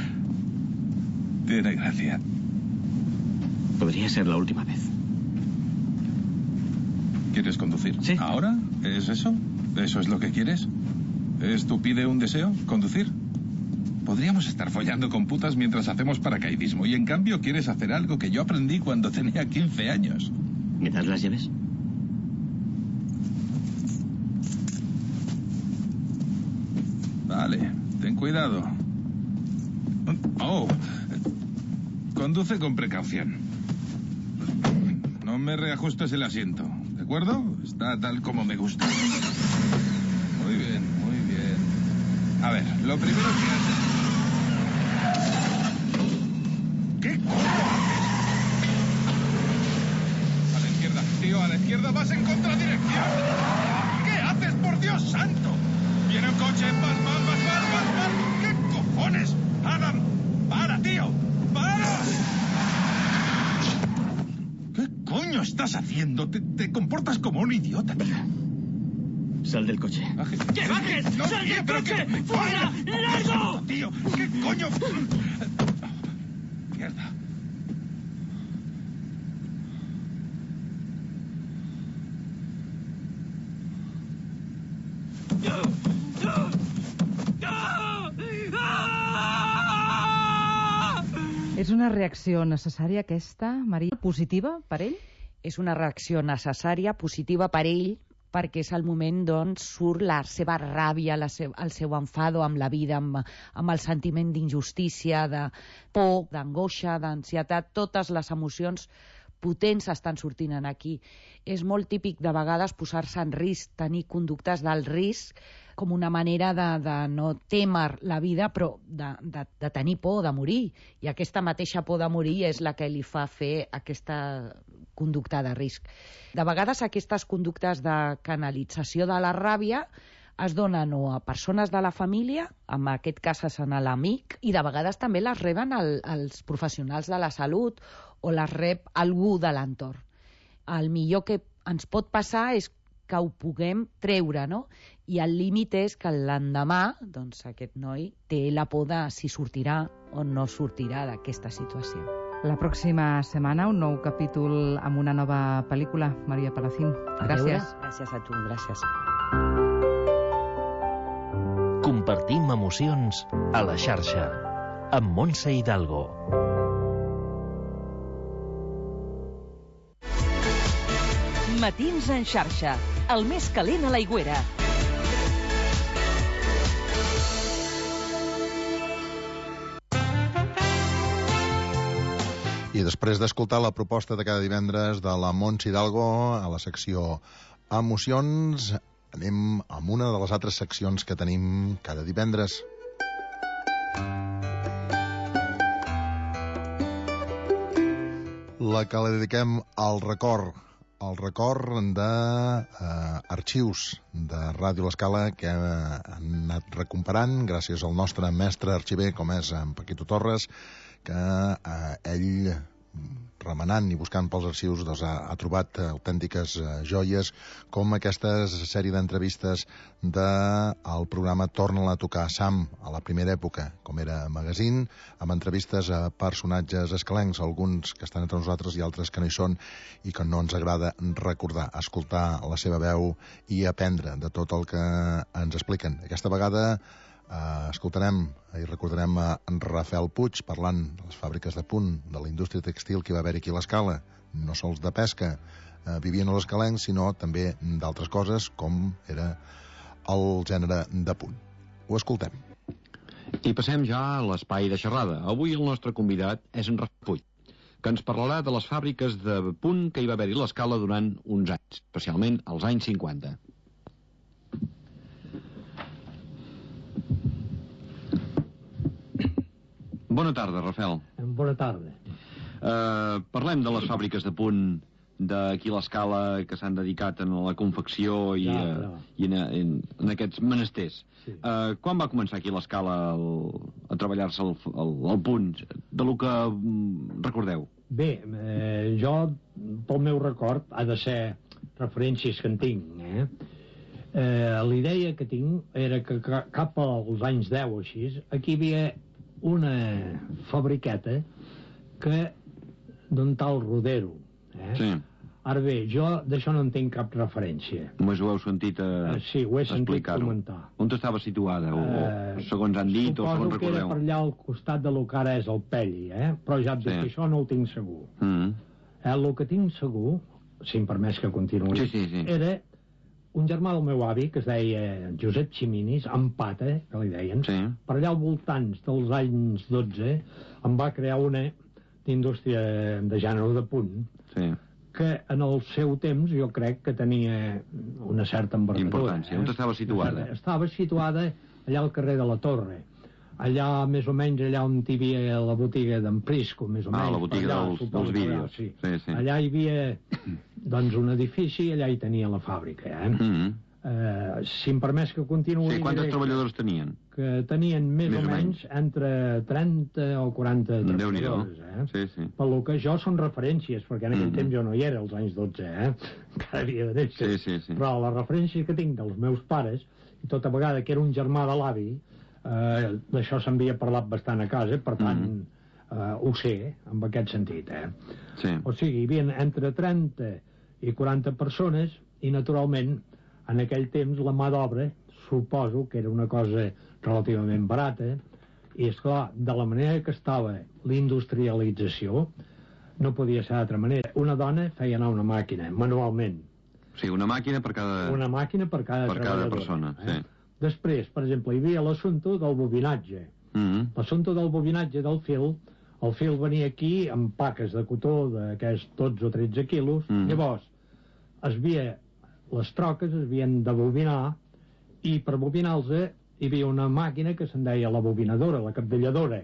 Tiene gracia. Podría ser la última vez. ¿Quieres conducir? Sí. ¿Ahora? ¿Es eso? ¿Eso es lo que quieres? ¿Es tu pide un deseo? ¿Conducir? Podríamos estar follando con putas mientras hacemos paracaidismo y en cambio quieres hacer algo que yo aprendí cuando tenía quince años. ¿Me das las llaves? Vale, ten cuidado. Oh, conduce con precaución. No me reajustes el asiento, ¿de acuerdo? Está tal como me gusta. Muy bien, muy bien. A ver, lo primero que haces... ¿Qué coño haces? A la izquierda, tío, a la izquierda vas en contradirección. ¿Qué haces, por Dios santo? Viene un coche, vas mal, vas mal, vas mal. ¿Qué cojones? Adam, para, tío, para. ¿Qué coño estás haciendo? Te, te comportas como un idiota, tío. Sal del coche. ¡Que bajes! No, ¡sal del coche! ¡Fuera! ¡Largo! Tío, ¿qué coño? Mierda. És una reacció necessària aquesta, Maria? Positiva per ell? És una reacció necessària, positiva per ell, perquè és el moment d'on surt la seva ràbia, la seu, el seu enfado amb la vida, amb, amb el sentiment d'injustícia, de por, d'angoixa, d'ansietat, totes les emocions potents estan sortint en aquí. És molt típic de vegades posar-se en risc, tenir conductes del risc com una manera de, de no témer la vida, però de, de, de tenir por de morir. I aquesta mateixa por de morir és la que li fa fer aquesta conducta de risc. De vegades aquestes conductes de canalització de la ràbia es donen o a persones de la família, en aquest cas és en l'amic, i de vegades també les reben el, els professionals de la salut o les rep algú de l'entorn. El millor que ens pot passar és que ho puguem treure, no? I el límit és que l'endemà, doncs, aquest noi té la por de si sortirà o no sortirà d'aquesta situació. La pròxima setmana un nou capítol amb una nova pel·lícula. Maria Palacín, gràcies. Gràcies a tu, gràcies. Compartim emocions a la xarxa amb Montse Hidalgo. Matins en xarxa, el més calent a l'Aigüera. I després d'escoltar la proposta de cada divendres de la Montse Hidalgo a la secció Emocions, anem amb una de les altres seccions que tenim cada divendres. La que li dediquem al record, el record d'arxius eh, de Ràdio L'Escala que eh, han anat recuperant gràcies al nostre mestre arxiver, com és en Paquito Torres, que eh, ell, remenant i buscant pels arxius, doncs, ha, ha trobat autèntiques eh, joies, com aquesta sèrie d'entrevistes del programa Torna-la a tocar Sam, a la primera època, com era magazine, amb entrevistes a personatges escalencs, alguns que estan entre nosaltres i altres que no hi són, i que no ens agrada recordar, escoltar la seva veu i aprendre de tot el que ens expliquen. Aquesta vegada Uh, escoltarem i recordarem a en Rafael Puig parlant de les fàbriques de punt, de la indústria textil que va haver aquí a l'Escala, no sols de pesca, eh, vivien a l'Escalenc, sinó també d'altres coses, com era el gènere de punt. Ho escoltem. I passem ja a l'espai de xerrada. Avui el nostre convidat és en Rafael Puig, que ens parlarà de les fàbriques de punt que hi va haver-hi a l'Escala durant uns anys, especialment als anys cinquanta. Bona tarda, Rafael. Bona tarda. Uh, parlem de les fàbriques de punt d'aquí a l'Escala que s'han dedicat a la confecció i, ja, ja. Uh, i en, en, en aquests menesters. Sí. Uh, quan va començar aquí a l'Escala a treballar-se el, el, el punt, de lo que um, recordeu? Bé, eh, jo, pel meu record, ha de ser referències que en tinc, eh? Eh, la idea que tinc era que cap als anys deu o així, aquí hi havia una fabriqueta que d'un tal Rodero, eh? Sí. Ara bé, jo d'això no en tinc cap referència. Només ho heu sentit a, uh, sí, ho he sentit comentar. On estava situada? O, uh, segons han dit o segons recordeu? Suposo que era per allà al costat de lo que ara és el Pelli, eh? Però ja et dic que això no ho tinc segur. Mm -hmm. eh, el que tinc segur, si em permets que continuï, sí, sí, sí. era un germà del meu avi, que es deia Josep Ximinis, amb pata, que li deien, sí. Per allà al voltants dels anys dotze, em va crear una d'indústria de gènere de punt, sí. Que en el seu temps jo crec que tenia una certa envergadura. Importància. Eh? On estava situada? Estava situada allà al carrer de la Torre. Allà, més o menys, allà on hi havia la botiga d'en Prisco, més o ah, menys. Ah, la botiga allà, dels, dels vídeos. Sí. Sí, sí. Allà hi havia, doncs, un edifici i allà hi tenia la fàbrica, eh? Mm -hmm. uh, si em permets que continuï... Sí, quantes treballadors tenien? Que tenien més, més o menys, menys entre trenta o quaranta treballadors, eh? Sí, sí. Per lo que jo són referències, perquè en aquell mm -hmm. temps jo no hi era, als anys dotze, eh? Encara havia de néixer. Sí, sí, sí. Però les referències que tinc dels meus pares, i tota vegada que era un germà de l'avi, eh, d'això se'n havia parlat bastant a casa, per tant, mm -hmm. eh, ho sé, en aquest sentit, eh? Sí. O sigui, hi havia entre trenta i quaranta persones, i naturalment, en aquell temps, la mà d'obra, suposo que era una cosa relativament barata, i esclar, de la manera que estava l'industrialització, no podia ser d'altra manera. Una dona feia anar una màquina, manualment. Sí, una màquina per cada... Una màquina per cada per cada persona, eh? sí. Després, per exemple, hi havia l'assumpte del bobinatge. Mm -hmm. L'assumpte del bobinatge del fil, el fil venia aquí amb paques de cotó d'aquests dotze o tretze quilos, mm -hmm. llavors es havia, les troques es havien de bobinar, i per bobinar-los hi havia una màquina que se'n deia la bobinadora, la capdelladora.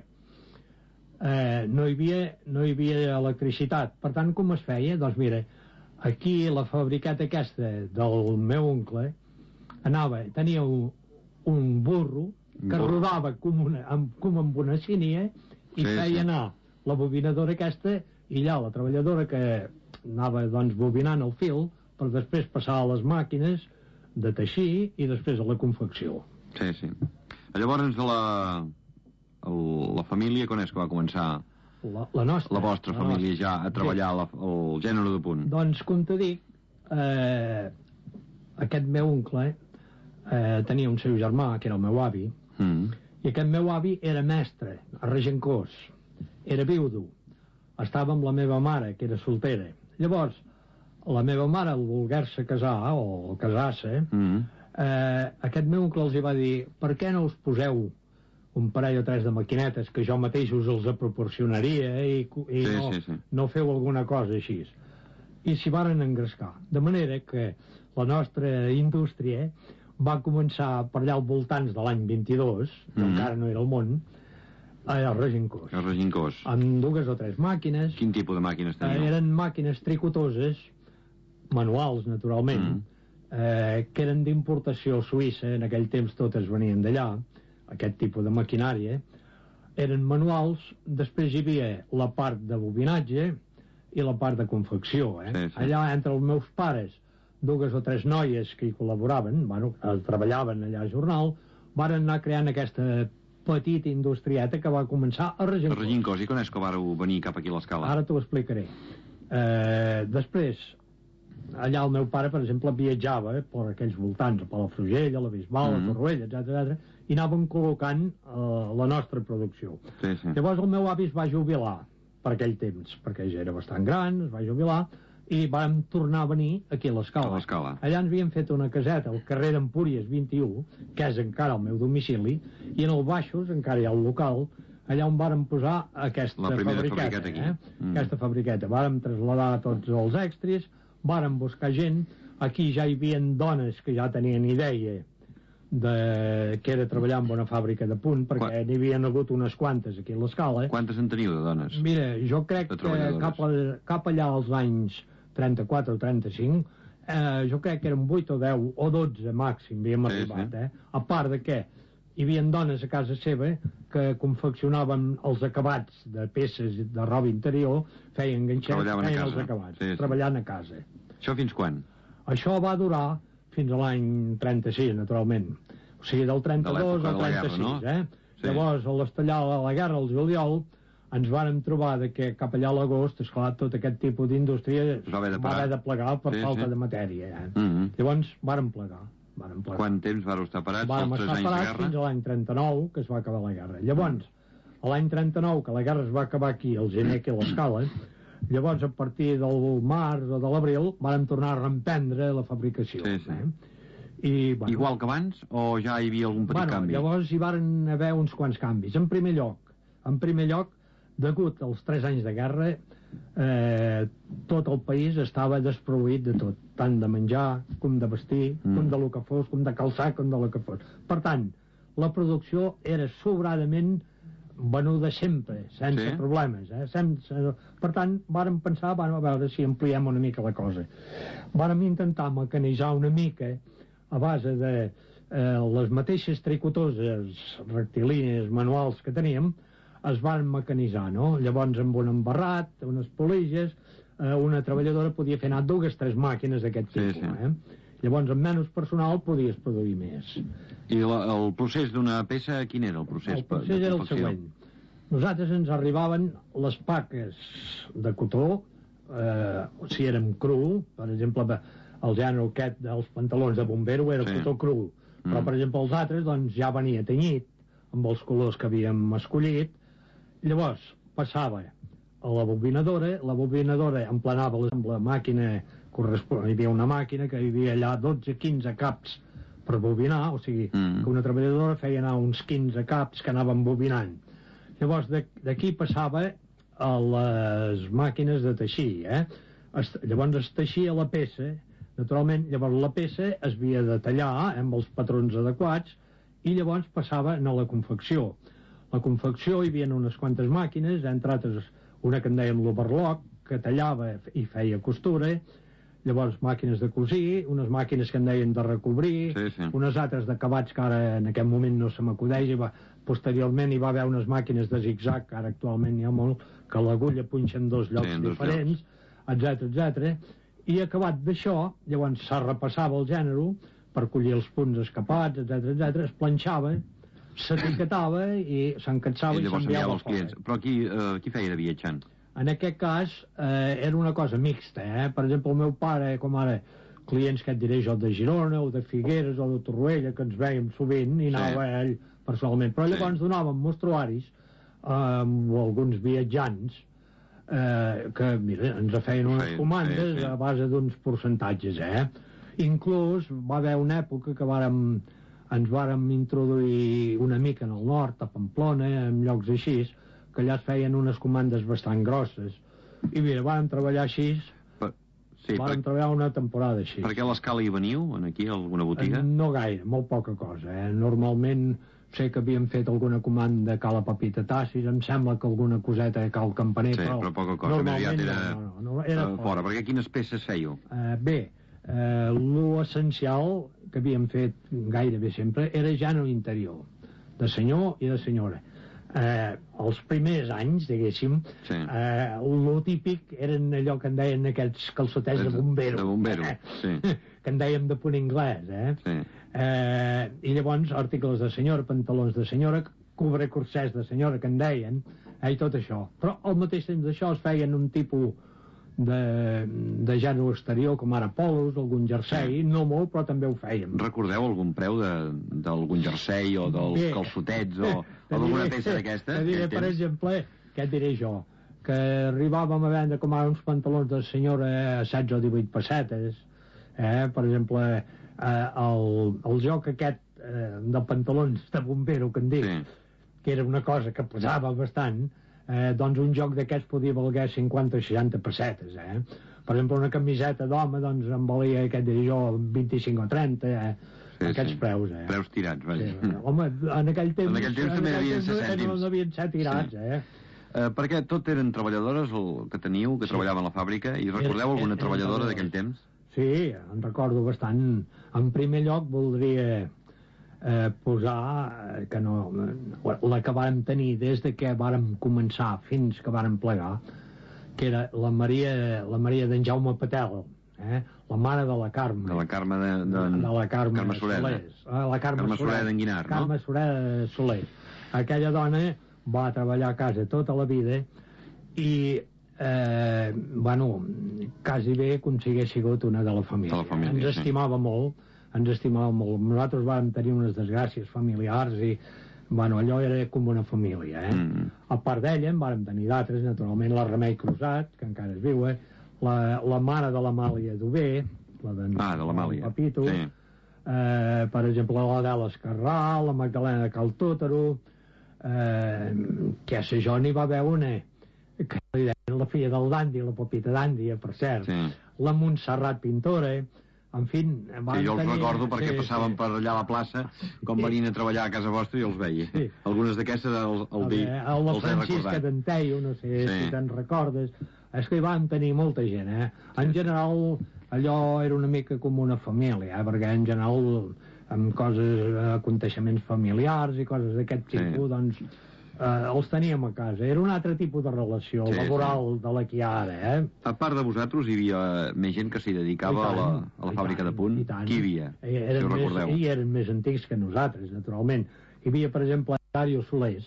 Eh, no, hi havia, no hi havia electricitat. Per tant, com es feia? Doncs mira, aquí la fabricata aquesta del meu oncle anava, tenia un, un burro que burro. rodava com, una, amb, com amb una sínia i sí, feia sí. anar la bobinadora aquesta i allà la treballadora que anava doncs bobinant el fil per després passar a les màquines de teixir i després a la confecció. Sí, sí. Llavors, de la, el, la família, quan és que va començar la, la nostra, la vostra la família nostra. ja a treballar la, el gènere de punt? Doncs, com te dic, eh, aquest meu oncle eh, tenia un seu germà, que era el meu avi, mm. i aquest meu avi era mestre a Regencós, era viudo, estava amb la meva mare, que era soltera. Llavors, la meva mare, al voler-se casar, o casar-se, mm. eh, aquest meu oncle els va dir, per què no us poseu un parell o tres de maquinetes que jo mateix us els proporcionaria i, i sí, no, sí, sí. no feu alguna cosa així. I s'hi varen engrescar. De manera que la nostra indústria va començar per allà al voltants de l'any vint-i-dos, que mm. encara no era al món, a Regencós. A Regencós. Amb dues o tres màquines. Quin tipus de màquines teniu? Eh, eren màquines tricotoses, manuals, naturalment, mm. eh, que eren d'importació suïssa, en aquell temps totes venien d'allà, aquest tipus de maquinària. Eren manuals, després hi havia la part de bobinatge i la part de confecció. Eh? Sí, sí. Allà, entre els meus pares, dues o tres noies que hi col·laboraven, bueno, treballaven allà al jornal, varen anar creant aquesta petita industrieta que va començar a Regencós. A Regencós, i quan és que vareu venir cap aquí a l'Escala? Ara t'ho explicaré. Eh, després, allà el meu pare, per exemple, viatjava eh, per aquells voltants, a Palafrugell, a la Bisbal, mm -hmm. a Torroella, etcètera, i anàvem col·locant eh, la nostra producció. Sí, sí. Llavors el meu avi es va jubilar per aquell temps, perquè ja era bastant gran, es va jubilar, i vam tornar a venir aquí a l'Escala. A l'Escala. Allà ens havíem fet una caseta al carrer d'Empúries vint-i-u, que és encara el meu domicili, i en el baixos encara hi ha el local, allà on vàrem posar aquesta fabriqueta. Aquí. Eh? Mm. Aquesta fabriqueta. Vàrem traslladar tots els extris, vàrem buscar gent, aquí ja hi havia dones que ja tenien idea de que era treballar en una fàbrica de punt, perquè Qua... n'hi havia hagut unes quantes aquí a l'Escala. Quantes en teniu de dones? Mira, jo crec que cap, a, cap allà als anys trenta-quatre o trenta-cinc, eh, jo crec que eren vuit o deu o dotze màxim havíem sí, arribat, sí. eh? A part de què hi havia dones a casa seva que confeccionaven els acabats de peces de roba interior, feien ganxets, feien els acabats, sí, sí. treballant a casa. Això fins quan? Això va durar fins a l'any trenta-sis, naturalment. O sigui, del trenta-dos al trenta-sis, guerra, no? eh? Sí. Llavors, a l'estallar de la guerra, al juliol, ens vàrem trobar de que cap allà a l'agost, esclar, tot aquest tipus d'indústria va haver de, va haver de plegar per sí, falta sí. de matèria. Eh? Mm -hmm. Llavors, vàrem plegar. Vàrem plegar. Quant temps vàreu estar parats? Vàrem estar parats fins a l'any trenta-nou, que es va acabar la guerra. Llavors, a l'any trenta-nou, que la guerra es va acabar aquí, al gener, aquí a l'Escala, llavors, a partir del març o de l'abril, vàrem tornar a reemprendre la fabricació. Sí, sí. Eh? I, bueno, igual que abans, o ja hi havia algun petit bueno, canvi? Llavors hi varen haver uns quants canvis. En primer lloc, en primer lloc, degut als tres anys de guerra, eh, tot el país estava desproveït de tot, tant de menjar, com de vestir, mm. com de lo que fos, com de calçar, com de lo que fos. Per tant, la producció era sobradament venuda sempre, sense sí? problemes. Eh? Sense... Per tant, vàrem pensar, vàrem a veure si ampliem una mica la cosa. Vàrem intentar mecanitzar una mica a base de eh, les mateixes tricotoses rectilínies manuals que teníem, es van mecanitzar, no? Llavors, amb un embarrat, unes poliges, eh, una treballadora podia fer anar dues, tres màquines d'aquest tipus, sí, sí. eh? Llavors, amb menys personal, podies produir més. I la, el procés d'una peça, quin era el procés? El procés era el següent. Nosaltres ens arribaven les paques de cotó, eh, si érem cru, per exemple, el gènere aquest dels pantalons de bombero era sí. cotó cru, però, mm. per exemple, els altres, doncs, ja venia tenyit, amb els colors que havíem escollit. Llavors, passava a la bobinadora, la bobinadora emplenava amb la màquina corresponent. Hi havia una màquina que hi havia allà dotze quinze caps per bobinar, o sigui, mm. que una treballadora feia anar uns quinze caps que anaven bobinant. Llavors, d'aquí passava a les màquines de teixir, eh? Es, llavors es teixia la peça, naturalment, llavors la peça es havia de tallar eh, amb els patrons adequats i llavors passava a la confecció. La confecció hi havia unes quantes màquines, entre altres una que en dèiem l'overlock, que tallava i feia costura, llavors màquines de cosir, unes màquines que en deien de recobrir, sí, sí. unes altres d'acabats que ara en aquest moment no se m'acudeix, i va, posteriorment hi va haver unes màquines de zig-zag, que ara actualment hi ha molt, que l'agulla punxa en dos llocs sí, diferents, etcètera, etcètera. I acabat d'això, llavors se repassava el gènere per collir els punts escapats, etcètera, etcètera, es planxava, s'etiquetava i s'encatsava i, i s'enviava als clients. Però qui, uh, qui feia de viatjant? En aquest cas eh, era una cosa mixta, eh? Per exemple, el meu pare, com ara, clients que et diré jo de Girona o de Figueres o de Torroella, que ens veiem sovint, i anava sí. ell personalment. Però llavors sí. donàvem mostruaris eh, amb alguns viatjants eh, que, mira, ens feien unes sí, comandes sí, sí. a base d'uns percentatges, eh? Inclús va haver una època que vàrem, ens vàrem introduir una mica en el nord, a Pamplona, en llocs així, que allà es feien unes comandes bastant grosses. I mira, vàrem treballar així, per, sí, vàrem per, treballar una temporada així. Per què a l'Escala hi veniu, aquí, a alguna botiga? Eh, no gaire, molt poca cosa. Eh? Normalment sé que havíem fet alguna comanda a Cala Papita Tassis, em sembla que alguna coseta a Cal Campaner, sí, però, però poca cosa, més aviat era, no, no, no, era uh, fora. Perquè quines peces fèieu? Eh, bé, eh, l'essencial que havíem fet gairebé sempre era gènere interior, de senyor i de senyora. Eh, els primers anys, diguéssim, sí. eh, lo típic eren allò que en deien aquests calçotets de bombero. De bombero, eh? sí. Que en dèiem de punt anglès, eh? Sí. eh? I llavors articles de senyora, pantalons de senyora, cobre corsets de senyora, que en deien, eh? I tot això. Però al mateix temps d'això es feien un tipus de, de gènere exterior, com ara polos, algun jersei, sí. no molt, però també ho fèiem. Recordeu algun preu d'algun jersei o dels Bé. calçotets o, o d'alguna peça d'aquesta? Per exemple, què et diré jo? que arribàvem a vendre com ara uns pantalons de senyora a setze o divuit pessetes, eh? Per exemple, eh, el, el joc aquest eh, de pantalons de bombero, que en dic, sí. que era una cosa que pesava bastant, eh, doncs un joc d'aquests podia valer cinquanta o seixanta pessetes, eh? Per exemple, una camiseta d'home, doncs, em valia, aquest diria jo, vint-i-cinc o trenta, eh? Sí, aquests sí. preus, eh? Preus tirats, vaja. Sí, home, en aquell temps... En aquell temps també devien ser cèntims. No devien ser tirats, sí. eh? Uh, perquè tot eren treballadores el que teníeu, que sí. treballaven a la fàbrica, i recordeu alguna treballadora d'aquell temps? Sí, en recordo bastant. En primer lloc voldria eh, posar que no, la que vàrem tenir des de que vàrem començar fins que vàrem plegar, que era la Maria, la Maria d'en Jaume Patel, eh? La mare de la Carme. De la Carme de, de, de la Carme, Carme Sureda. Ah, la Carme, Carme Sureda d'en Guinar, no? Carme Sureda Soler. Aquella dona va treballar a casa tota la vida i, eh, bueno, quasi bé com si hagués sigut una de la família. De la família ens sí. estimava molt, ens estimava molt. Nosaltres vam tenir unes desgràcies familiars i bueno, allò era com una família, eh? Mm. A part d'ella en vàrem tenir d'altres, naturalment la Remei Cruzat, que encara es viu, eh? la, la mare de l'Amàlia Dubé, la d'en ah, de l'Amàlia. Papito, sí. eh, per exemple l'Adela Escarrà, la Magdalena de Caltòtero, eh, que sé jo n'hi va haver una, que li deien la filla del Dandi, la Pepita Dandi, per cert, sí. La Montserrat Pintora, en fi... Sí, jo els tenir... recordo perquè sí, passaven sí. per allà a la plaça, com sí. venien a treballar a casa vostra i els veia. Sí. Algunes d'aquestes el, el dir, el la Francisca d'Anteio, no sé sí. si te'n recordes. És que hi vam tenir molta gent, eh? En general, allò era una mica com una família, eh? Perquè en general, amb coses, aconteixements familiars i coses d'aquest tipus, sí. doncs... Uh, els teníem a casa. Era un altre tipus de relació sí, laboral sí. de la que hi ha ara, eh? A part de vosaltres, hi havia més gent que s'hi dedicava tant, a la, a la fàbrica tant, de punt? Qui hi havia, eren si ho recordeu? Més, I eren més antics que nosaltres, naturalment. Hi havia, per exemple, en Dario Solés.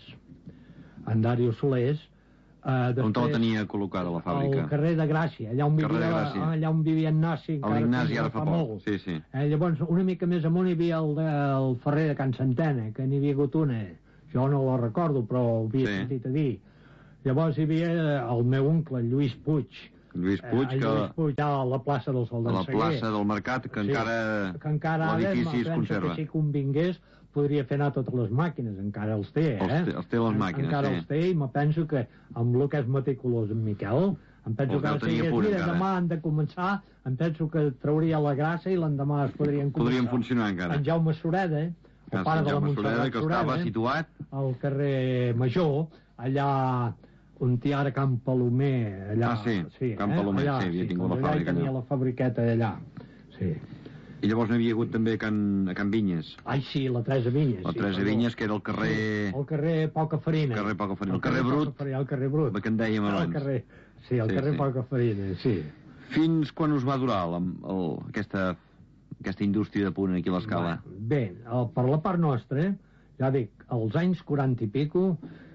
En Dario Solés... Uh, després, on te'l tenia col·locada la fàbrica? Al carrer de Gràcia, allà on vivia, allà on vivia en Nasi. L'Ignasi ara fa poc, sí, sí. Eh, llavors, una mica més amunt hi havia el, de, el Ferrer de Can Santena, que n'hi havia hagut una... Jo no la recordo, però ho havia sí. sentit a dir. Llavors hi havia el meu oncle, Lluís Puig. Lluís Puig, eh, que... Lluís Puig, a la plaça del Sol d'en Seguer. A la plaça del Mercat, que sí. encara, que encara l'edifici es conserva. Que si convingués, podria fer anar totes les màquines, encara els té, eh? Els té, els té les màquines, encara sí. els té, i me penso que amb el que és meticulós en Miquel, em penso que si digués, mira, demà han de començar, em penso que trauria la grassa i l'endemà es podrien començar. Podrien funcionar encara. En Jaume Sureda, el pare de la Montserrat que estava situat al carrer Major, allà on hi ha ara Camp Palomer, allà... Ah, sí, sí Camp Palomer, eh? allà, sí, havia sí, tingut la fàbrica. Allà tenia la fabriqueta allà, sí. I llavors n'havia hagut també a Can, a Can Vinyes. Ai, sí, la Teresa Vinyes. La Teresa sí, Vinyes, que era el carrer... Sí, el carrer Poca Farina. El carrer Poca Farina. El, el carrer, carrer Brut. Farina, el carrer Brut. El que en dèiem abans. El carrer, sí, el sí, carrer sí. Poca Farina, sí. Fins quan us va durar la, el, aquesta... aquesta indústria de punt aquí a l'Escala? Bé, el, per la part nostra, ja dic, als anys quaranta i pico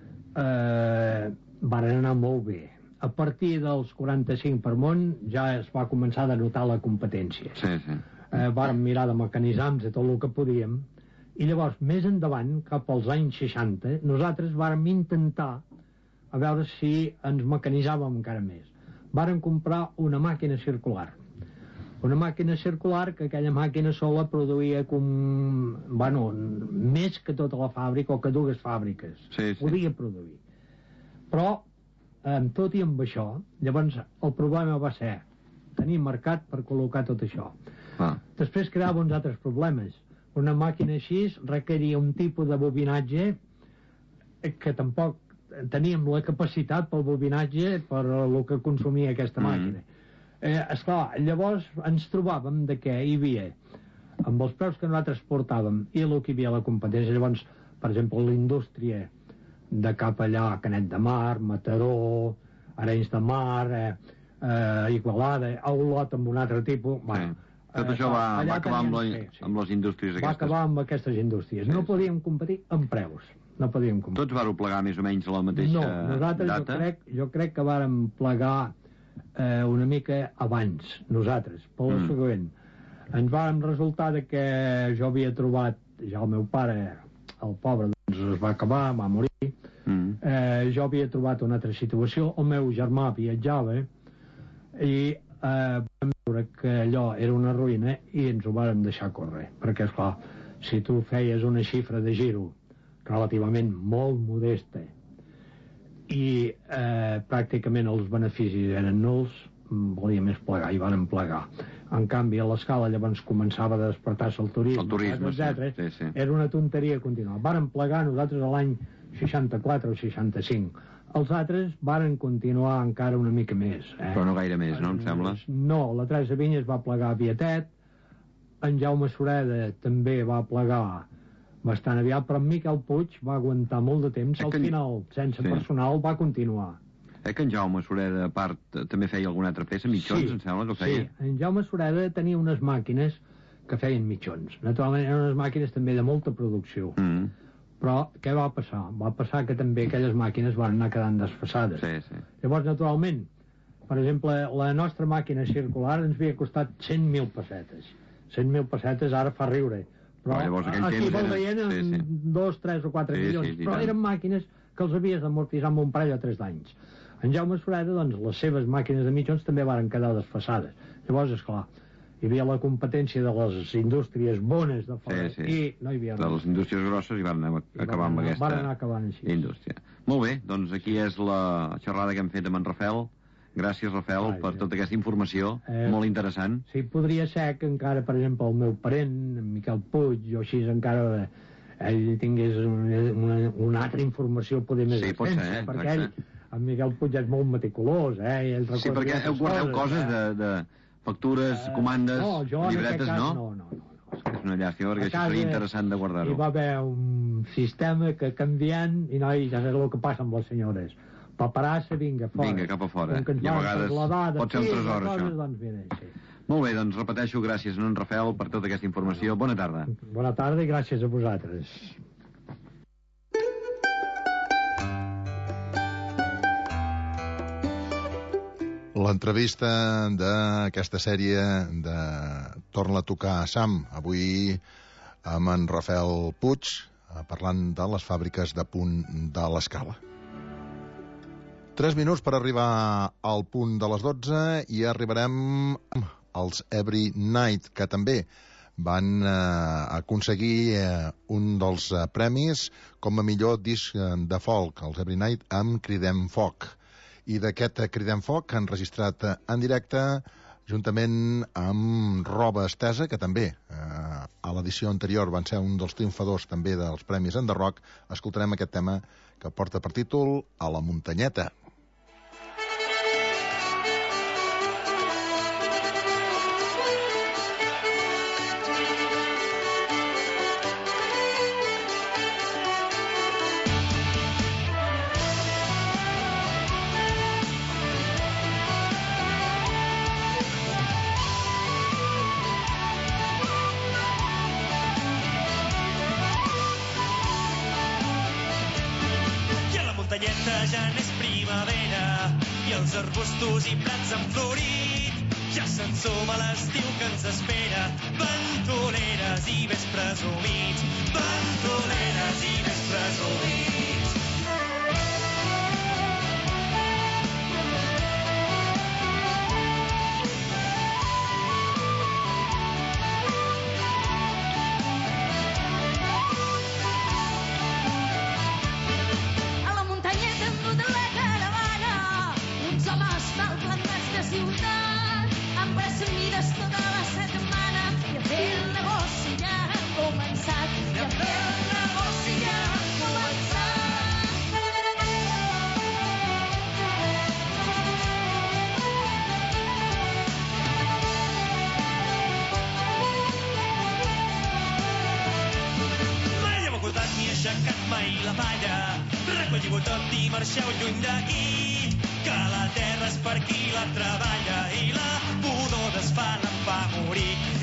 eh, van anar molt bé. A partir dels quaranta-cinc per món ja es va començar a notar la competència. Sí, sí. Eh, vàrem mirar de mecanitzar-nos tot el que podíem, i llavors, més endavant, cap als anys seixanta, nosaltres vàrem intentar a veure si ens mecanitzàvem encara més. Vàrem comprar una màquina circular. Una màquina circular que aquella màquina sola produïa com... bueno, més que tota la fàbrica o que dues fàbriques. Sí, sí. Podia produir. Però, amb tot i amb això, llavors el problema va ser tenir mercat per col·locar tot això. Ah. Després creava uns altres problemes. Una màquina així requeria un tipus de bobinatge que tampoc teníem la capacitat pel bobinatge per el que consumia aquesta màquina. Mm. Eh, esclar, llavors ens trobàvem de què hi havia, amb els preus que nosaltres portàvem i el que hi havia a la competència. Llavors, per exemple, la indústria de cap allà, Canet de Mar, Mataró, Arenys de Mar, eh, eh, Igualada, a Olot amb un altre tipus... Sí. Bueno, tot això va, va acabar amb, la, sí, sí. amb les indústries aquestes. Va acabar amb aquestes indústries. Sí, no podíem competir amb preus. No podíem competir. Tots vareu plegar més o menys a la mateixa no, nosaltres data? Jo crec, jo crec que vàrem plegar eh, una mica abans, nosaltres, per la mm. següent. Ens vàrem resultar de que jo havia trobat, ja el meu pare, el pobre, doncs es va acabar, va morir, Mm. Eh, jo havia trobat una altra situació, el meu germà viatjava i eh, vam veure que allò era una ruïna i ens ho vàrem deixar córrer, perquè esclar, si tu feies una xifra de giro relativament molt modesta i eh, pràcticament els beneficis eren nuls, volia més plegar i vàrem plegar. En canvi, a l'escala llavors començava a despertar-se el turisme, el turisme etcètera. Sí, sí. Era una tonteria continuar. Vàrem plegar nosaltres a l'any seixanta-quatre o seixanta-cinc. Els altres varen continuar encara una mica més. Eh? Però no gaire més, no, em sembla? No, la Teresa Vinyes va plegar a Vietet, en Jaume Sureda també va plegar bastant aviat, però en Miquel Puig va aguantar molt de temps, al final, sense sí. personal, va continuar. Eh que en Jaume Sureda, a part, també feia alguna altra peça, mitjons, sí, em sembla que ho feia? Sí, en Jaume Sureda tenia unes màquines que feien mitjons. Naturalment eren unes màquines també de molta producció. Mm. Però què va passar? Va passar que també aquelles màquines van anar quedant desfasades. Sí, sí. Llavors, naturalment, per exemple, la nostra màquina circular ens havia costat cent mil pessetes. cent mil pessetes ara fa riure. Però oh, aquí vol veient en sí, sí. dos, tres o quatre sí, milions. Sí, però eren màquines que els havies d'amortitzar amb un parell o tres d'anys. En Jaume Sureda, doncs, les seves màquines de mitjons també varen quedar desfasades. Llavors, esclar, hi havia la competència de les indústries bones de fora, sí, sí. i no hi havia res. De les indústries grosses i van anar I acabar van, amb aquesta van anar acabant així. indústria. Molt bé, doncs aquí és la xerrada que hem fet amb en Rafel. Gràcies, Rafel, Ai, per tota aquesta informació, eh, molt interessant. Sí, podria ser que encara, per exemple, el meu parent, en Miquel Puig, o així encara ell tingués una, una, una altra informació poder més sí, extensa, ser, eh? perquè ell, en Miquel Puig és molt meticulós, eh? I ell sí, perquè heu guardeu coses, coses eh? de, de factures, eh, comandes, no, llibretes, cas, no? No, no, no. És una llàstima, perquè això seria interessant de guardar-ho. Hi va haver un sistema que canviant, i no, ja saps el que passa amb les senyores. Paperassa, vinga, fora. Vinga, cap a fora. I a vegades pot ser un tresor, això. Doncs, mira, sí. Molt bé, doncs repeteixo, gràcies a en Rafel per tota aquesta informació. Bona tarda. Bona tarda i gràcies a vosaltres. L'entrevista d'aquesta sèrie de Torna a tocar Sam, avui amb en Rafel Puig, parlant de les fàbriques de punt de l'Escala. Tres minuts per arribar al punt de les dotze i arribarem als Every Night, que també van eh, aconseguir eh, un dels eh, premis com a millor disc de folk, els Every Night, amb Cridem Foc. I d'aquest Cridem Foc han registrat en directe, juntament amb Roba Estesa, que també eh, a l'edició anterior van ser un dels triomfadors també dels Premis Enderrock. Escoltarem aquest tema que porta per títol A la muntanyeta. Ja n'és primavera i els arbustos i prats han florit. Ja s'ensuma l'estiu que ens espera. Ventoleres i vespres humits. Ventoleres i vespres humits. Recolliu-ho tot i marxeu lluny d'aquí, que la terra és per qui la treballa i la pudor desfà la fa morir.